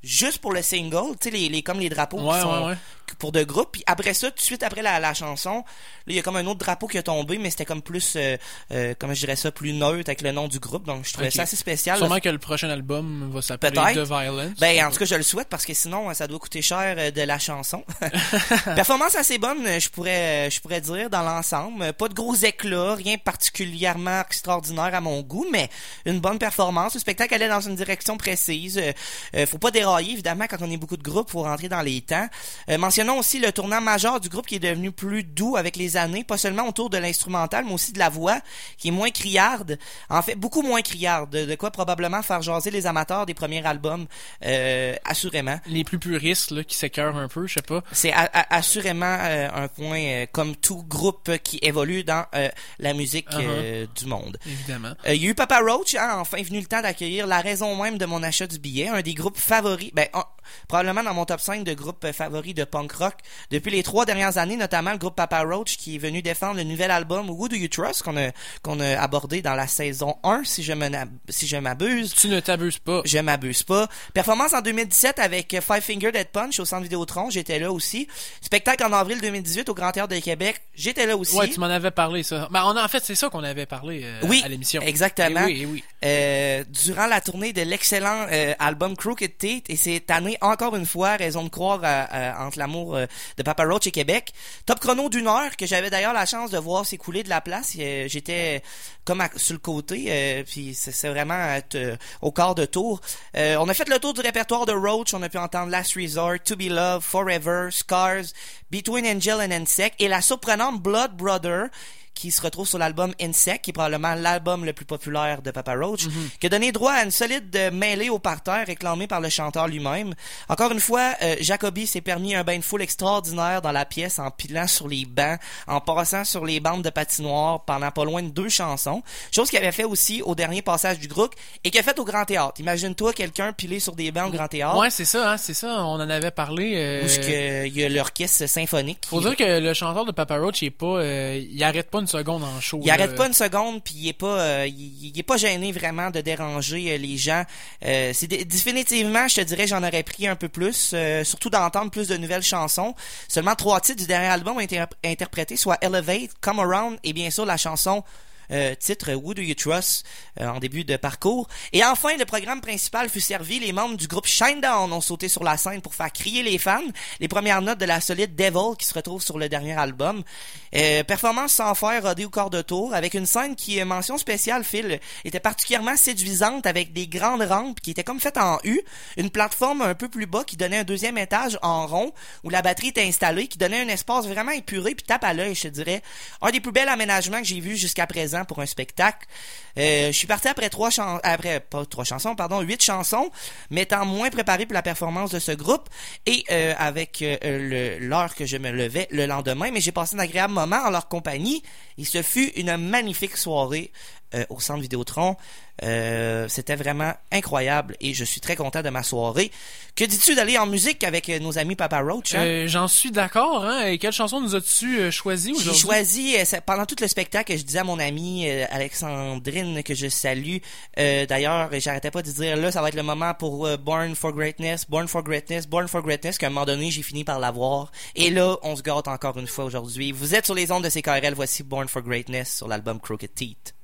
juste pour le single, tu sais, les, les, comme les drapeaux ouais, qui sont ouais, ouais. pour de groupe. Puis après ça, tout de suite après la, la chanson, là, il y a comme un autre drapeau qui a tombé, mais c'était comme plus, euh, euh, comment je dirais ça, plus neutre avec le nom du groupe. Donc, je trouvais okay. ça assez spécial. Sûrement là. que le prochain album va s'appeler Peut-être. The Violence. Ben, en tout cas, je le souhaite parce que sinon, ça doit coûter cher euh, de la chanson. Performance assez bonne, je pourrais, je pourrais dire, dans l'ensemble. Pas de gros éclats, rien particulièrement extraordinaire à mon goût, mais une bonne performance. Le spectacle allait dans une direction précise. Euh, euh, faut pas dérailler, évidemment, quand on est beaucoup de groupes, faut rentrer dans les temps. Euh, mentionnons aussi le tournant majeur du groupe qui est devenu plus doux avec les années, pas seulement autour de l'instrumental, mais aussi de la voix, qui est moins criarde. En fait, beaucoup moins criarde, de, de quoi probablement faire jaser les amateurs des premiers albums, euh, assurément. Les plus puristes, là, qui s'écœurent un peu, je sais pas. C'est a- a- assurément euh, un point, euh, comme tout groupe qui évolue dans euh, la musique euh, uh-huh. du monde. Évidemment. Euh, il y a eu Papa Roach, hein, enfin venu le temps d'accueillir la raison même de mon achat du billet, un des groupes favoris, ben, un, probablement dans mon top cinq de groupes favoris de punk rock depuis les trois dernières années, notamment le groupe Papa Roach qui est venu défendre le nouvel album Who Do You Trust qu'on a, qu'on a abordé dans la saison un, si je, me, si je m'abuse. Tu ne t'abuses pas. Je m'abuse pas. Performance en deux mille dix-sept avec Five Finger Death Punch au Centre Vidéotron, j'étais là aussi. Spectacle en avril deux mille dix-huit au Grand Théâtre de Québec, j'étais là aussi. Ouais, tu m'en avais parlé, ça. Ben, on a, en fait, c'est ça qu'on avait parlé euh, oui, à l'émission. Exactement. Et oui, et oui. Euh, durant la tournée de l'excellent euh, album Crooked Teeth, et cette année, encore une fois, raison de croire euh, euh, entre l'amour euh, de Papa Roach et Québec. Top chrono d'une heure, que j'avais d'ailleurs la chance de voir s'écouler de la place. Euh, j'étais comme à, sur le côté, euh, puis c'est, c'est vraiment euh, au quart de tour. Euh, on a fait le tour du répertoire de Roach, on a pu entendre Last Resort, To Be Loved, Forever, Scars, Between Angel and Insect, et la surprenante Blood Brother, qui se retrouve sur l'album Insect, qui est probablement l'album le plus populaire de Papa Roach, mm-hmm. qui a donné droit à une solide mêlée au parterre réclamée par le chanteur lui-même. Encore une fois, euh, Jacoby s'est permis un bain de foule extraordinaire dans la pièce en pilant sur les bancs, en passant sur les bandes de patinoire pendant pas loin de deux chansons, chose qu'il avait fait aussi au dernier passage du groupe et qu'il a fait au Grand Théâtre. Imagine-toi quelqu'un pilé sur des bancs au Grand Théâtre. Ouais, c'est ça, hein, c'est ça, on en avait parlé. Euh... Où il y a l'orchestre symphonique. Faut qui... dire que le chanteur de Papa Roach, il est pas, euh, il arrête pas une seconde en show. Il là. arrête pas une seconde, puis il est pas, euh, il, il est pas gêné vraiment de déranger euh, les gens. Euh, c'est d- définitivement, je te dirais, j'en aurais pris un peu plus, euh, surtout d'entendre plus de nouvelles chansons. Seulement trois titres du dernier album ont été interprétés, soit Elevate, Come Around et bien sûr la chanson Euh, titre Who Do You Trust euh, en début de parcours. Et enfin, le programme principal fut servi. Les membres du groupe Shinedown ont sauté sur la scène pour faire crier les fans. Les premières notes de la solide Devil qui se retrouve sur le dernier album. Euh, performance sans faire rodée au quart de tour avec une scène qui, euh, mention spéciale, Phil, était particulièrement séduisante avec des grandes rampes qui étaient comme faites en U, une plateforme un peu plus bas qui donnait un deuxième étage en rond où la batterie était installée, qui donnait un espace vraiment épuré puis tape à l'œil, je te dirais. Un des plus bels aménagements que j'ai vus jusqu'à présent pour un spectacle. Euh, je suis parti après trois chansons, après pas trois chansons, pardon, huit chansons, m'étant moins préparé pour la performance de ce groupe et euh, avec euh, le, l'heure que je me levais le lendemain, mais j'ai passé un agréable moment en leur compagnie et ce fut une magnifique soirée euh, au Centre Vidéotron. Euh, c'était vraiment incroyable et je suis très content de ma soirée. Que dis-tu d'aller en musique avec euh, nos amis Papa Roach? Hein? Euh, j'en suis d'accord, hein? Et quelle chanson nous as-tu euh, choisi aujourd'hui? J'ai choisi, euh, pendant tout le spectacle, je disais à mon amie euh, Alexandrine, que je salue, euh, d'ailleurs, j'arrêtais pas de dire, là, ça va être le moment pour euh, Born for Greatness, Born for Greatness, Born for Greatness, qu'à un moment donné, j'ai fini par l'avoir. Et là, on se gâte encore une fois aujourd'hui. Vous êtes sur les ondes de C K R L, voici Born for Greatness sur l'album Crooked Teeth.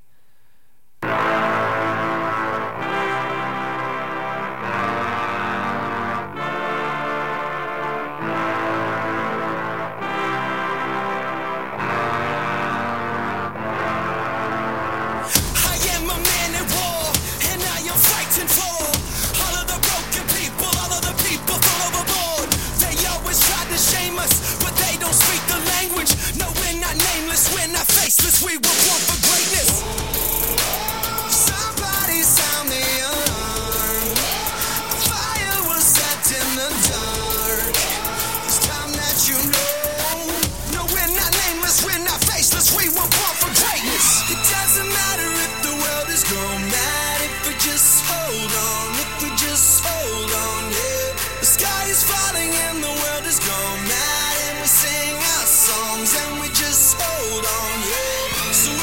We were born for greatness. Somebody sound the alarm. Fire was set in the dark. It's time that you know. No, we're not nameless, we're not faceless. We were born for greatness. It doesn't matter if the world is gone mad. If we just hold on, if we just hold on, yeah. The sky is falling and the world is gone mad. And we sing our songs and we just hold on, yeah. So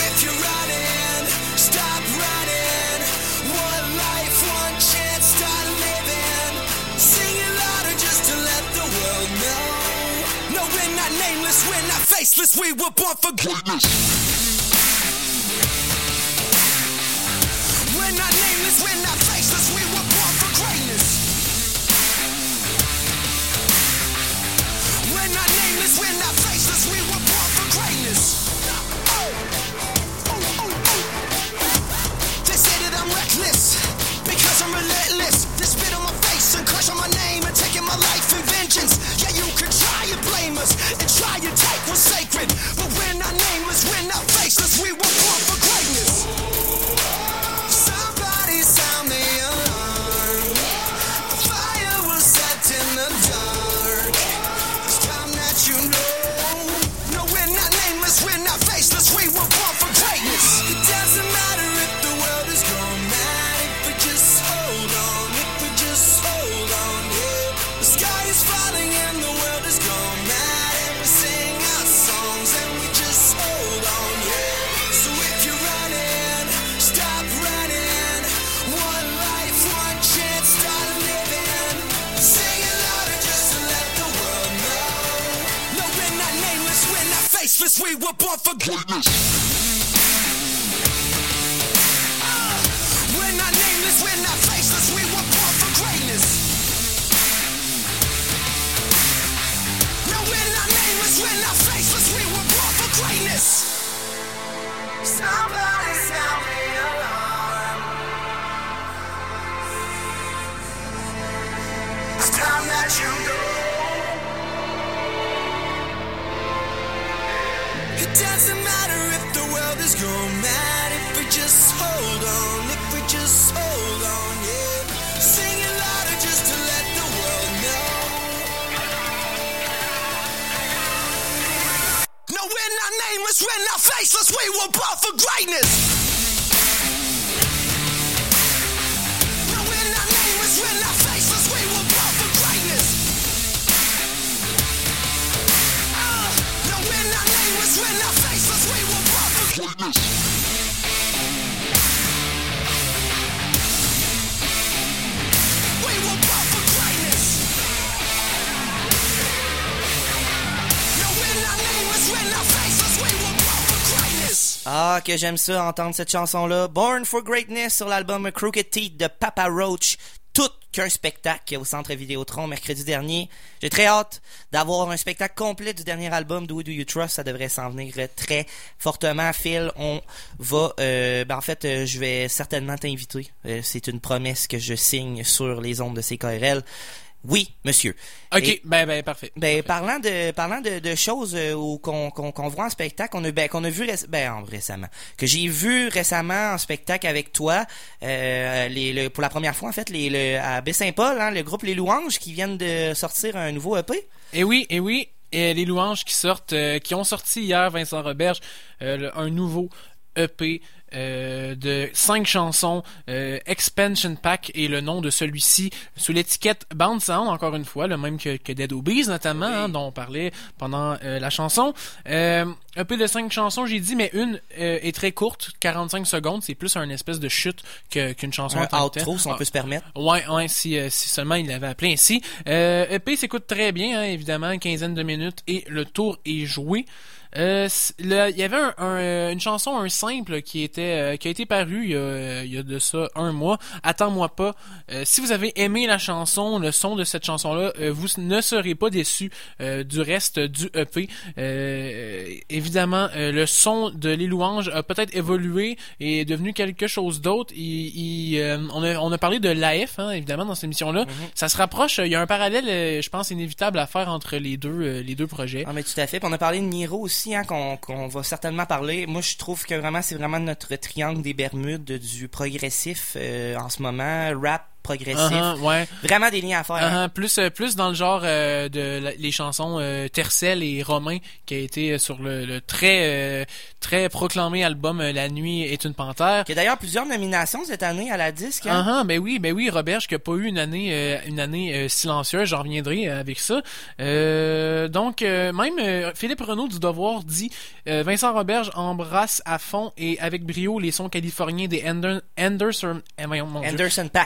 faceless, we were born for greatness. We're not nameless, we're not faceless, we were born for greatness. We're not nameless, we're not faceless, we were born for greatness. Oh. Oh, oh, oh. They say that I'm reckless because I'm relentless. They spit on my face and crush on my name and taking my life in vengeance. Yeah, you could try and blame us and try and take what's sacred, but we're not nameless, we're not faceless, we were born for greatness. Somebody sound the alarm. A fire was set in the dark. It's time that you know. No, we're not nameless, we're not faceless, we were born for greatness. It doesn't matter if the world is gone mad, if we just hold on, if we just hold on, yeah. The sky is falling and the world is gone mad, and we sing our songs and we just hold on, yeah. So if you're running, stop running. One life, one chance, start living. Sing it louder just to let the world know. No, we're not nameless, we're not faceless, we were born for greatness. Ah, we're not nameless, we're not faceless, we were born for greatness. No, we're not nameless, we're not faceless, we were born for greatness. Somebody sound the alarm. It's time that you know. It doesn't matter if the world is going mad, if we just hold on, if we just hold on, yeah. Sing it louder just to let the world know. No, we're not nameless, we're not faceless, we were born for greatness. No, we're not nameless, we're not faceless, we were born for greatness. Ah, no, we're not nameless, we're not faceless, we were born for greatness. We were born for greatness. No, we're not nameless, we're not faceless, we were born for greatness. Ah, que j'aime ça, entendre cette chanson-là. Born for Greatness sur l'album Crooked Teeth de Papa Roach. Tout qu'un spectacle au Centre Vidéotron mercredi dernier. J'ai très hâte d'avoir un spectacle complet du dernier album d'Who Do You Trust. Ça devrait s'en venir très fortement. Phil, on va... Euh, ben en fait, euh, je vais certainement t'inviter. Euh, c'est une promesse que je signe sur les ondes de C K R L. Oui, monsieur. OK, Et, ben, ben, parfait. Ben, parlant de, parlant de, de choses euh, où, qu'on, qu'on, qu'on voit en spectacle, on a, ben, qu'on a vu, réc- ben, récemment, que j'ai vu récemment en spectacle avec toi, euh, les, le, pour la première fois, en fait, les, le, à Baie-Saint-Paul, hein, le groupe Les Louanges qui viennent de sortir un nouveau E P. Et oui, et oui, et les Louanges qui sortent, euh, qui ont sorti hier, Vincent Roberge, euh, le, un nouveau E P euh, de cinq chansons, euh, Expansion Pack est le nom de celui-ci, sous l'étiquette Bound Sound, encore une fois, le même que, que Dead Obeez notamment, oui. hein, dont on parlait pendant euh, la chanson. Euh, E P de cinq chansons, j'ai dit, mais une euh, est très courte, quarante-cinq secondes, c'est plus un espèce de chute que, qu'une chanson. Un outro, si on ah, peut se permettre. Ouais, ouais, si, euh, si seulement il l'avait appelé ainsi. Euh, E P s'écoute très bien, hein, évidemment, une quinzaine de minutes, et le tour est joué. Euh, le, il y avait un, un, une chanson, un simple qui était euh, qui a été paru il y a, il y a de ça un mois. Attends-moi pas. Euh, si vous avez aimé la chanson, le son de cette chanson-là, euh, vous ne serez pas déçus euh, du reste du E P. Euh, évidemment, euh, le son de Les Louanges a peut-être évolué et est devenu quelque chose d'autre. Il, il, euh, on, a, on a parlé de l'A F, hein, évidemment, dans cette émission-là. Mm-hmm. Ça se rapproche. Il y a un parallèle, euh, je pense, inévitable à faire entre les deux, euh, les deux projets. Ah, mais tout à fait. Puis on a parlé de Niro aussi. Hein, qu'on, qu'on va certainement parler. Moi, je trouve que vraiment, c'est vraiment notre triangle des Bermudes du progressif euh, en ce moment. Rap, progressif. Uh-huh, ouais. Vraiment des liens à faire. Uh-huh, plus, euh, plus dans le genre euh, de la, les chansons euh, Tercel et Romain, qui a été sur le, le très euh, très proclamé album euh, La nuit est une panthère. Qui a d'ailleurs plusieurs nominations cette année à la disque. Hein? Uh-huh, ben oui, ben oui, Roberge qui a pas eu une année euh, une année euh, silencieuse, j'en reviendrai euh, avec ça. Euh, donc euh, même euh, Philippe Renaud du Devoir dit euh, Vincent Roberge embrasse à fond et avec brio les sons californiens des Ander- Anderson, eh, voyons, mon Anderson Paak. Oui, merci.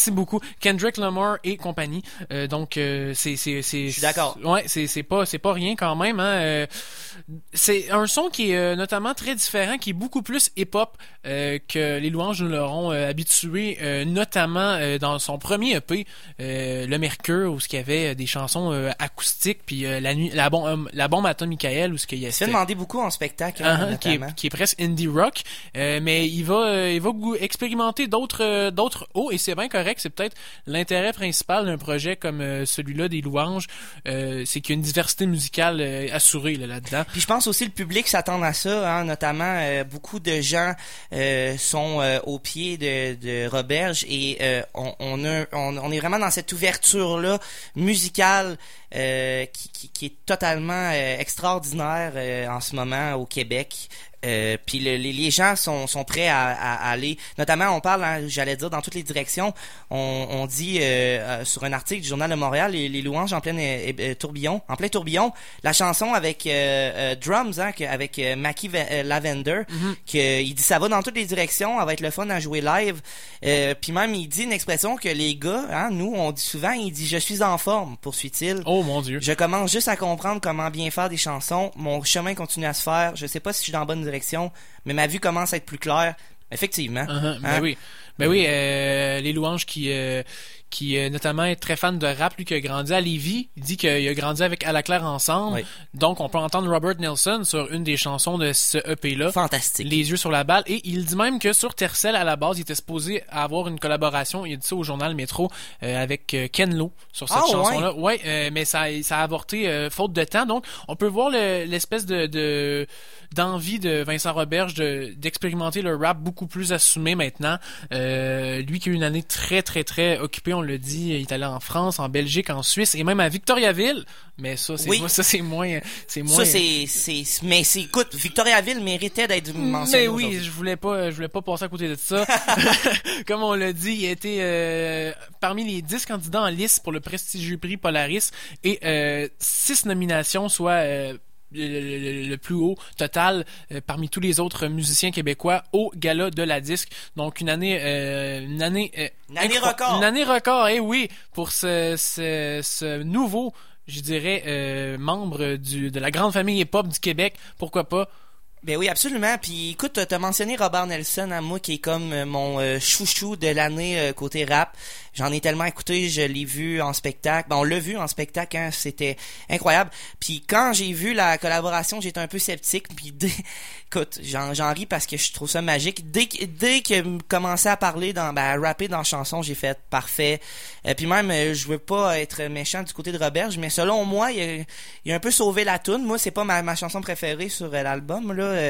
Merci beaucoup. Kendrick Lamar et compagnie. Euh, donc, euh, c'est, c'est, c'est. Je suis d'accord. Ouais, c'est, c'est pas, c'est pas rien quand même, hein. Euh, c'est un son qui est euh, notamment très différent, qui est beaucoup plus hip-hop euh, que les louanges nous l'auront euh, habitué, euh, notamment euh, dans son premier E P, euh, Le Mercure, où ce qu'il y avait des chansons euh, acoustiques, puis euh, la nuit, la bombe, la bombe à Tom Michael, où ce qu'il y a. Il se fait demander beaucoup en spectacle, hein, uh-huh, qui, est, qui est presque indie rock, euh, mais il va, euh, il va expérimenter d'autres, euh, d'autres hauts, et c'est bien correct. C'est peut-être l'intérêt principal d'un projet comme euh, celui-là des louanges, euh, c'est qu'il y a une diversité musicale euh, assurée là, là-dedans. Puis je pense aussi le public s'attend à ça, hein, notamment euh, beaucoup de gens euh, sont euh, au pied de, de Roberge et euh, on, on, a, on, on est vraiment dans cette ouverture-là musicale euh, qui, qui, qui est totalement euh, extraordinaire euh, en ce moment au Québec. Euh, puis le, les, les gens sont, sont prêts à, à, à aller, notamment on parle, hein, j'allais dire dans toutes les directions, on, on dit euh, euh, sur un article du Journal de Montréal, les, les louanges en plein euh, euh, tourbillon, en plein tourbillon, la chanson avec euh, euh, drums, hein, avec euh, Mackie euh, Lavender, mm-hmm. que il dit ça va dans toutes les directions, ça va être le fun à jouer live, euh, puis même il dit une expression que les gars, hein, nous on dit souvent, il dit je suis en forme, poursuit-il. Oh mon Dieu. Je commence juste à comprendre comment bien faire des chansons, mon chemin continue à se faire, je sais pas si je suis dans la bonne direction, mais ma vue commence à être plus claire. Effectivement. Uh-huh, hein? Ben oui. Ben oui, euh, les louanges qui euh, qui euh, notamment est très fan de rap, lui qui a grandi à Lévis, il dit qu'il a grandi avec À la Claire ensemble. Oui. Donc on peut entendre Robert Nelson sur une des chansons de ce E P-là. Fantastique. Les yeux sur la balle. Et il dit même que sur Tercel, à la base, il était supposé avoir une collaboration, il a dit ça au journal Métro, euh, avec euh, Ken Lo sur cette oh, chanson-là. Ouais, ouais euh, mais ça, ça a avorté euh, faute de temps. Donc on peut voir le, l'espèce de, de d'envie de Vincent Roberge de, d'expérimenter le rap beaucoup plus assumé maintenant. Euh, lui qui a eu une année très très très occupée, on le dit, il est allé en France, en Belgique, en Suisse et même à Victoriaville. Mais ça c'est oui. ça c'est moins c'est moins. Ça c'est c'est mais c'est écoute, Victoriaville méritait d'être mentionné. Mais oui, je voulais pas je voulais pas passer à côté de ça. Comme on l'a dit, il a été euh, parmi les dix candidats en lice pour le prestigieux prix Polaris et euh, six nominations, soit euh, Le, le, le plus haut total euh, parmi tous les autres musiciens québécois au gala de la disque. Donc une année euh, une année euh, une année incro- record. Une année record, eh oui, pour ce ce, ce nouveau, je dirais euh, membre du de la grande famille hip-hop du Québec, pourquoi pas. Ben oui, absolument. Puis écoute, t'as mentionné Robert Nelson à moi qui est comme euh, mon euh, chouchou de l'année euh, côté rap. J'en ai tellement écouté, je l'ai vu en spectacle. Ben, on l'a vu en spectacle, hein, c'était incroyable. Puis quand j'ai vu la collaboration, j'étais un peu sceptique. Puis dès... écoute, j'en, j'en ris parce que je trouve ça magique. Dès, dès que commençait à parler, dans, ben, à rapper dans la chanson, j'ai fait parfait. Euh, puis même, euh, je veux pas être méchant du côté de Roberge, mais selon moi, il a, il a un peu sauvé la toune. Moi, c'est pas ma, ma chanson préférée sur euh, l'album, là. Euh,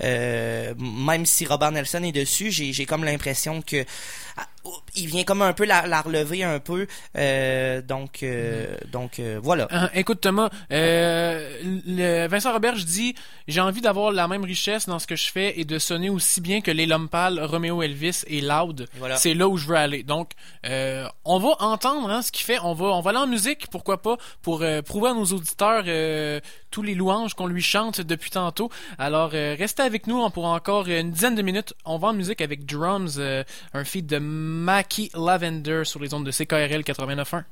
euh, même si Robert Nelson est dessus, j'ai, j'ai comme l'impression que ah, il vient comme un peu la, la relever un peu, euh, donc euh, mm. donc euh, voilà. Euh, écoute Thomas, euh, le Vincent Roberge dit j'ai envie d'avoir la même richesse dans ce que je fais et de sonner aussi bien que les Lompal, Romeo Elvis et Loud. Et voilà. C'est là où je veux aller. Donc euh, on va entendre hein, ce qu'il fait. On va on va aller en musique, pourquoi pas, pour euh, prouver à nos auditeurs euh, tous les louanges qu'on lui chante depuis tantôt. Alors euh, restez avec nous pour encore une dizaine de minutes. On va en musique avec Drums, euh, un feat de Mackie Lavender sur les ondes de C K R L quatre-vingt-neuf point un.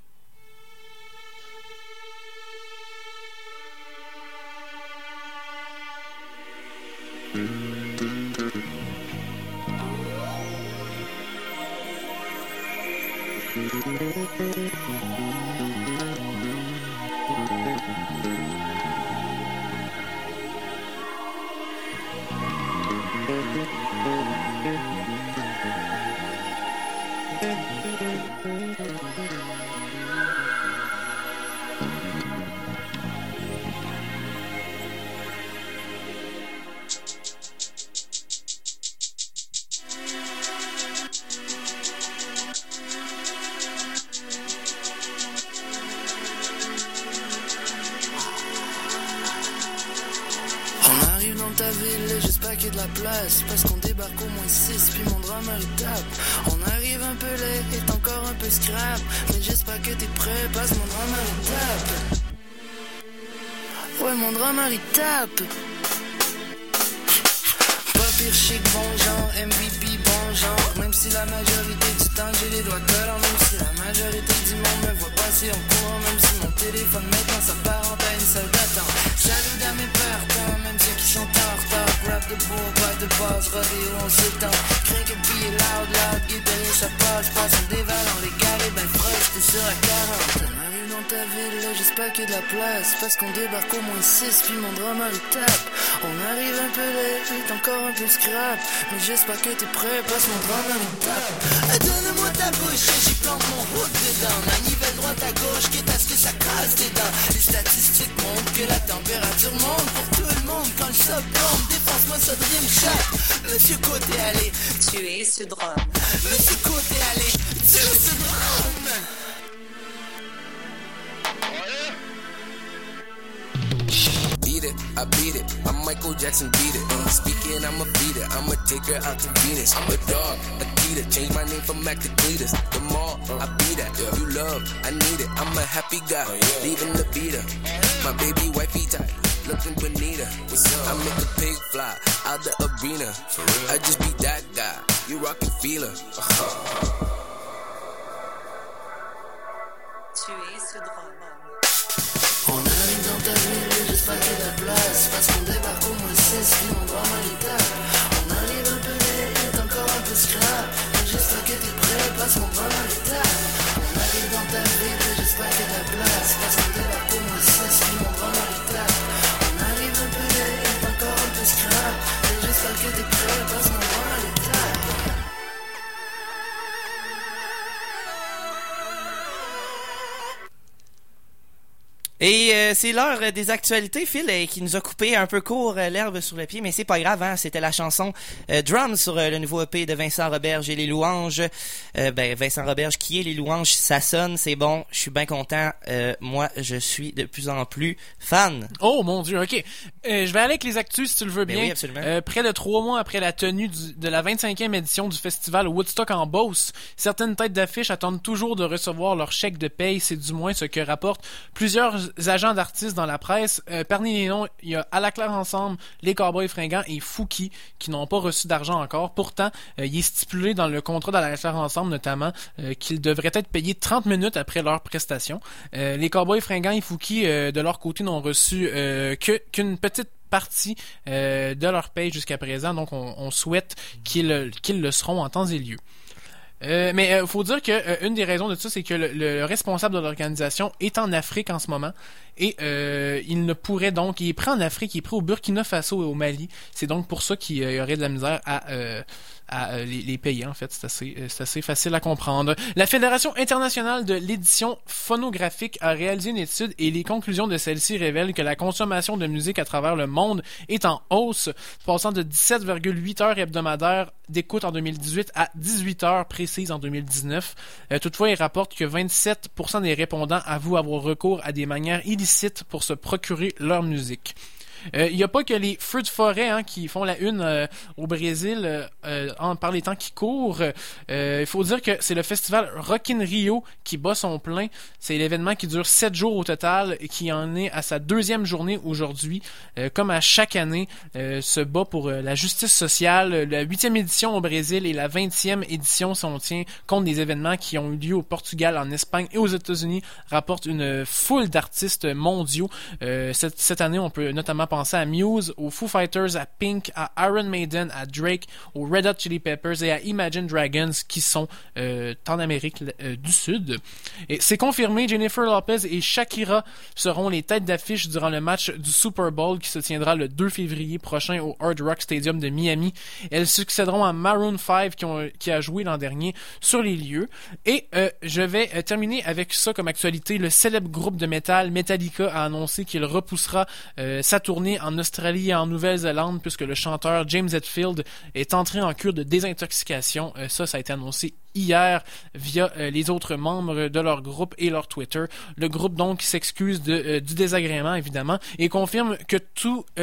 De la place parce qu'on débarque au moins six puis mon drummer il tape. On arrive un peu laid, est encore un peu scrap, mais j'espère que t'es prêt parce que mon drummer il tape. Ouais, mon drummer il tape. Pas pire chic, bon genre, M V P, bon genre. Même si la majorité du temps j'ai les doigts collants, même si la majorité du monde me voit passer en courant, même si mon téléphone maintenant s'apparente à une salle d'attente. Salut à mes partants, même ceux qui sont en retard. Grab de bourre, pas de base, rodéo, on s'étend. Crank and be loud, loud, guitariste, ça passe, passe en dévalant les carrés, ben proche, t'es sur la quarante. On arrive dans ta ville, là, j'espère qu'il y a de la place, parce qu'on débarque au moins six, puis mon drummer il tape. On arrive un peu late, encore un peu scrap, mais j'espère que t'es prêt, parce que mon drummer il tape. Donne-moi ta bouche, j'y plante mon hook dedans. Manivelle droite à gauche, quitte à ce que ça casse des dents. Les statistiques montrent que la température monte pour tout le monde quand le sub tombe. Défonce-moi ça de rime chat. Monsieur Côté, allez, tu es ce drum. Monsieur Côté, allez, tu es ce drum. Beat it, I beat it, I'm Michael Jackson, beat it. Uh, speaking, I'ma beat it, I'ma take her out to Venus. I'm a dog, a Akita, change my name from Mac to Cletus. The mall, I be that, you love, I need it. I'm a happy guy, leaving the beater. My baby wifey tight, looking bonita. I make a pig fly out the arena. I just be that guy, you rockin' feeler. Tu es ce drum. On arrive dans ta ville, j'espère qu'il y a de la place, parce qu'on débarque au moins six, puis on va mal l'état. On arrive un peu late, encore un peu scrap, mais j'espère que t'es prêt, parce qu'on va mal l'état. On arrive dans ta ville, j'espère qu'il y a de la place, parce qu'on débarque au moins six, puis on va mal l'état. On arrive un peu late, encore un peu scrap, mais j'espère que t'es prêt, parce qu'on va mal l'état. Et euh, c'est l'heure euh, des actualités, Phil, euh, qui nous a coupé un peu court euh, l'herbe sur le pied, mais c'est pas grave, hein, c'était la chanson euh, Drums sur euh, le nouveau E P de Vincent Roberge et Les Louanges. Euh, ben Vincent Roberge qui est Les Louanges, ça sonne, c'est bon, je suis bien content. Euh, moi, je suis de plus en plus fan. Oh mon Dieu, ok. Euh, je vais aller avec les actus si tu le veux bien. Ben oui, absolument. Euh, près de trois mois après la tenue du, de la vingt-cinquième édition du festival Woodstock en Beauce, certaines têtes d'affiche attendent toujours de recevoir leur chèque de paye, c'est du moins ce que rapportent plusieurs agents d'artistes dans la presse. Euh, parmi les noms, il y a À la Claire Ensemble, Les Cowboys Fringants et Fouki qui n'ont pas reçu d'argent encore. Pourtant, euh, il est stipulé dans le contrat d'À la Claire Ensemble notamment euh, qu'ils devraient être payés trente minutes après leur prestation. Euh, les Cowboys Fringants et Fouki, euh, de leur côté, n'ont reçu euh, que qu'une petite partie euh, de leur paye jusqu'à présent. Donc, on, on souhaite qu'ils, qu'ils le seront en temps et lieu. Euh, mais euh, faut dire que euh, une des raisons de ça, c'est que le, le responsable de l'organisation est en Afrique en ce moment et euh, il ne pourrait donc, il est pris en Afrique, il est pris au Burkina Faso et au Mali. C'est donc pour ça qu'il y aurait de la misère à euh, à euh, les, les payer. En fait, c'est assez c'est assez facile à comprendre. La Fédération internationale de l'édition phonographique a réalisé une étude et les conclusions de celle-ci révèlent que la consommation de musique à travers le monde est en hausse, passant de dix-sept virgule huit heures hebdomadaires d'écoute en deux mille dix-huit à dix-huit heures précises en deux mille dix-neuf. Euh, toutefois, il rapporte que vingt-sept pour cent des répondants avouent avoir recours à des manières illicites pour se procurer leur musique. Il euh, n'y a pas que les feux de forêt hein, qui font la une euh, au Brésil euh, euh, en, par les temps qui courent. Il euh, faut dire que c'est le festival Rock in Rio qui bat son plein. C'est l'événement qui dure sept jours au total et qui en est à sa deuxième journée aujourd'hui. Euh, comme à chaque année, euh, se bat pour euh, la justice sociale. La huitième édition au Brésil et la vingtième édition, si on tient compte des événements qui ont eu lieu au Portugal, en Espagne et aux États-Unis, rapportent une foule d'artistes mondiaux. Euh, cette, cette année, on peut notamment penser à Muse, aux Foo Fighters, à Pink, à Iron Maiden, à Drake, aux Red Hot Chili Peppers et à Imagine Dragons qui sont euh, en Amérique euh, du Sud. Et c'est confirmé, Jennifer Lopez et Shakira seront les têtes d'affiche durant le match du Super Bowl qui se tiendra le deux février prochain au Hard Rock Stadium de Miami. Elles succéderont à Maroon cinq qui, ont, qui a joué l'an dernier sur les lieux. Et euh, je vais euh, terminer avec ça comme actualité. Le célèbre groupe de métal Metallica a annoncé qu'il repoussera euh, sa tournée en Australie et en Nouvelle-Zélande puisque le chanteur James Hetfield est entré en cure de désintoxication. Euh, ça, ça a été annoncé hier via euh, les autres membres de leur groupe et leur Twitter. Le groupe donc s'excuse de, euh, du désagrément évidemment et confirme que tout euh,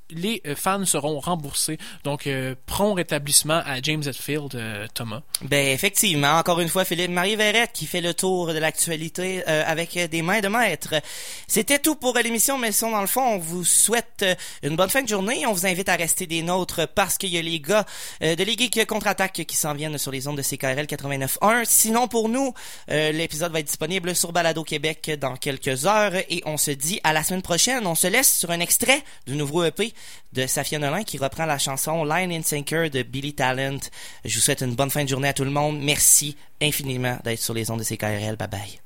les euh, fans seront remboursés. Donc, euh, prompt rétablissement à James Hetfield, euh, Thomas. Ben effectivement, encore une fois, Philippe-Marie Verrette qui fait le tour de l'actualité euh, avec des mains de maître. C'était tout pour l'émission, mais sinon, dans le fond, on vous souhaite une bonne fin de journée. On vous invite à rester des nôtres parce qu'il y a les gars euh, de les Geeks Contre-Attaque qui s'en viennent sur les ondes de C K R L quatre-vingt-neuf point un. Sinon, pour nous, euh, l'épisode va être disponible sur Balado Québec dans quelques heures et on se dit à la semaine prochaine. On se laisse sur un extrait du nouveau E P de Safia Nolin qui reprend la chanson Line in Sinker de Billy Talent. Je vous souhaite une bonne fin de journée à tout le monde. Merci infiniment d'être sur les ondes de C K R L. Bye bye.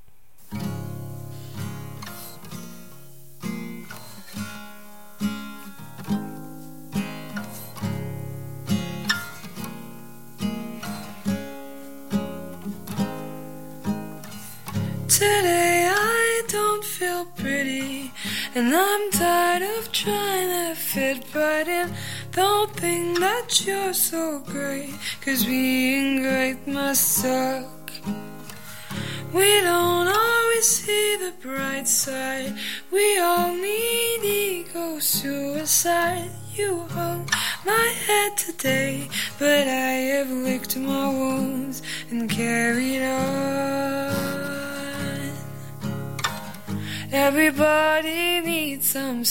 Today I don't feel pretty, and I'm tired of trying to fit right in. Don't think that you're so great, 'cause being great must suck. We don't always see the bright side. We all need ego suicide. You hung my head today, but I have licked my wounds and carried on. Everybody needs some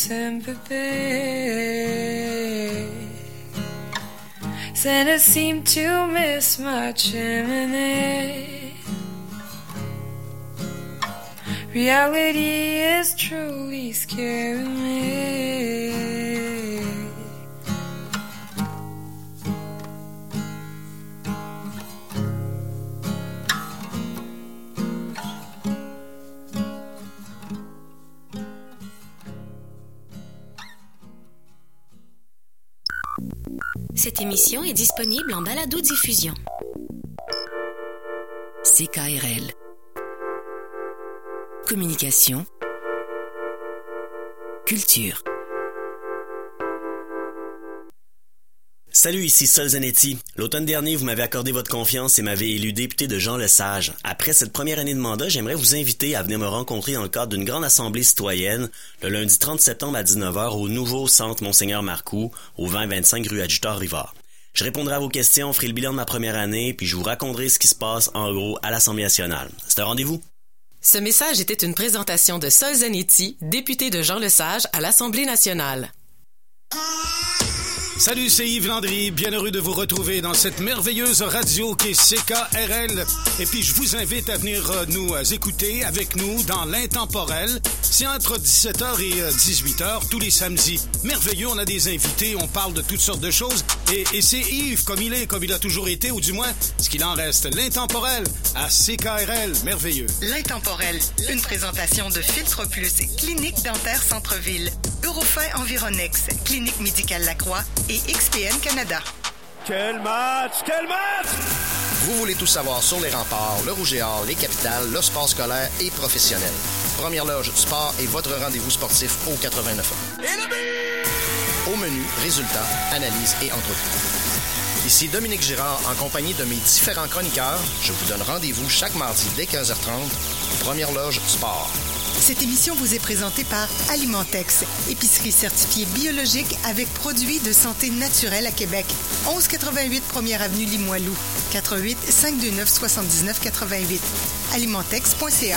sympathy. Santa seemed to miss my chimney. Reality is truly scaring me. Cette émission est disponible en balado-diffusion. C K R L. Communication. Culture. Salut, ici Sol Zanetti. L'automne dernier, vous m'avez accordé votre confiance et m'avez élu député de Jean Lesage. Après cette première année de mandat, j'aimerais vous inviter à venir me rencontrer dans le cadre d'une grande assemblée citoyenne le lundi trente septembre à dix-neuf heures au nouveau centre Monseigneur Marcoux, au vingt vingt-cinq rue Adjuteur-Rivard. Je répondrai à vos questions, ferai le bilan de ma première année, puis je vous raconterai ce qui se passe en gros à l'Assemblée nationale. C'est un rendez-vous? Ce message était une présentation de Sol Zanetti, député de Jean Lesage à l'Assemblée nationale. Salut, c'est Yves Landry, bien heureux de vous retrouver dans cette merveilleuse radio qui est C K R L. Et puis, je vous invite à venir euh, nous euh, écouter avec nous dans l'Intemporel. C'est entre dix-sept heures et euh, dix-huit heures, tous les samedis. Merveilleux, on a des invités, on parle de toutes sortes de choses. Et, et c'est Yves, comme il est, comme il a toujours été, ou du moins, ce qu'il en reste. L'Intemporel à C K R L, merveilleux. L'Intemporel, une présentation de Filtre Plus, Clinique Dentaire Centre-Ville, Eurofin Environex, Clinique Médicale Lacroix et X P N Canada. Quel match! Quel match! Vous voulez tout savoir sur les remparts, le Rouge et Or, les capitales, le sport scolaire et professionnel. Première loge du sport est votre rendez-vous sportif au quatre-vingt-neuf ans. Et le but! Au menu, résultats, analyses et entrevues. Ici Dominique Girard en compagnie de mes différents chroniqueurs. Je vous donne rendez-vous chaque mardi dès quinze heures trente. Première loge du sport. Cette émission vous est présentée par Alimentex, épicerie certifiée biologique avec produits de santé naturelle à Québec. onze quatre-vingt-huit première avenue Limoilou, quatre un huit, cinq deux neuf, sept neuf huit huit. alimentex point c a.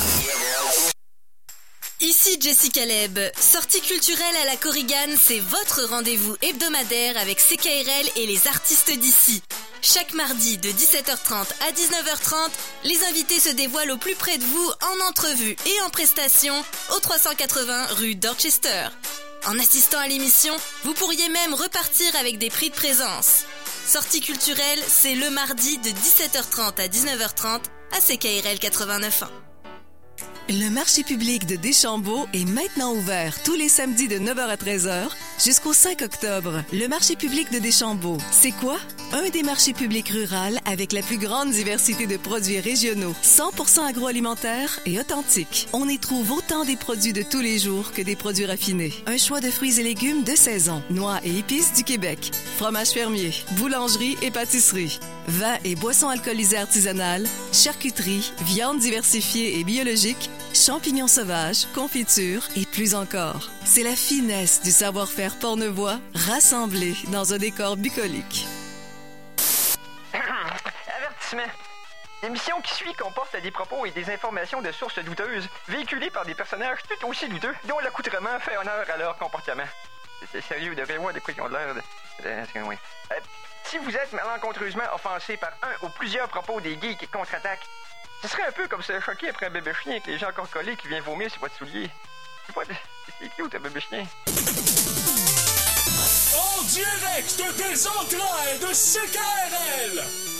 Ici Jessie Caleb. Sortie culturelle à la Korigane, c'est votre rendez-vous hebdomadaire avec C K R L et les artistes d'ici. Chaque mardi de dix-sept heures trente à dix-neuf heures trente, les invités se dévoilent au plus près de vous en entrevue et en prestation au trois cent quatre-vingts rue Dorchester. En assistant à l'émission, vous pourriez même repartir avec des prix de présence. Sortie culturelle, c'est le mardi de dix-sept heures trente à dix-neuf heures trente à C K R L quatre-vingt-neuf ans. Le marché public de Deschambault est maintenant ouvert tous les samedis de neuf heures à treize heures jusqu'au cinq octobre. Le marché public de Deschambault, c'est quoi? Un des marchés publics ruraux avec la plus grande diversité de produits régionaux, cent pour cent agroalimentaires et authentiques. On y trouve autant des produits de tous les jours que des produits raffinés. Un choix de fruits et légumes de saison, noix et épices du Québec, fromage fermier, boulangerie et pâtisserie, vins et boissons alcoolisées artisanales, charcuterie, viande diversifiée et biologique, champignons sauvages, confitures et plus encore. C'est la finesse du savoir-faire pornevois rassemblé dans un décor bucolique. Avertissement. L'émission qui suit comporte des propos et des informations de sources douteuses, véhiculées par des personnages tout aussi douteux, dont l'accoutrement fait honneur à leur comportement. C'est sérieux, de vrai, de quoi ils ont de l'air de... de... Oui. Euh, si vous êtes malencontreusement offensé par un ou plusieurs propos des geeks contre-attaque, ce serait un peu comme se choquer après un bébé chien avec les gens encore collés qui vient vomir sur votre soulier. C'est pas de... C'est cute, un bébé chien. En direct des entrailles de C K R L,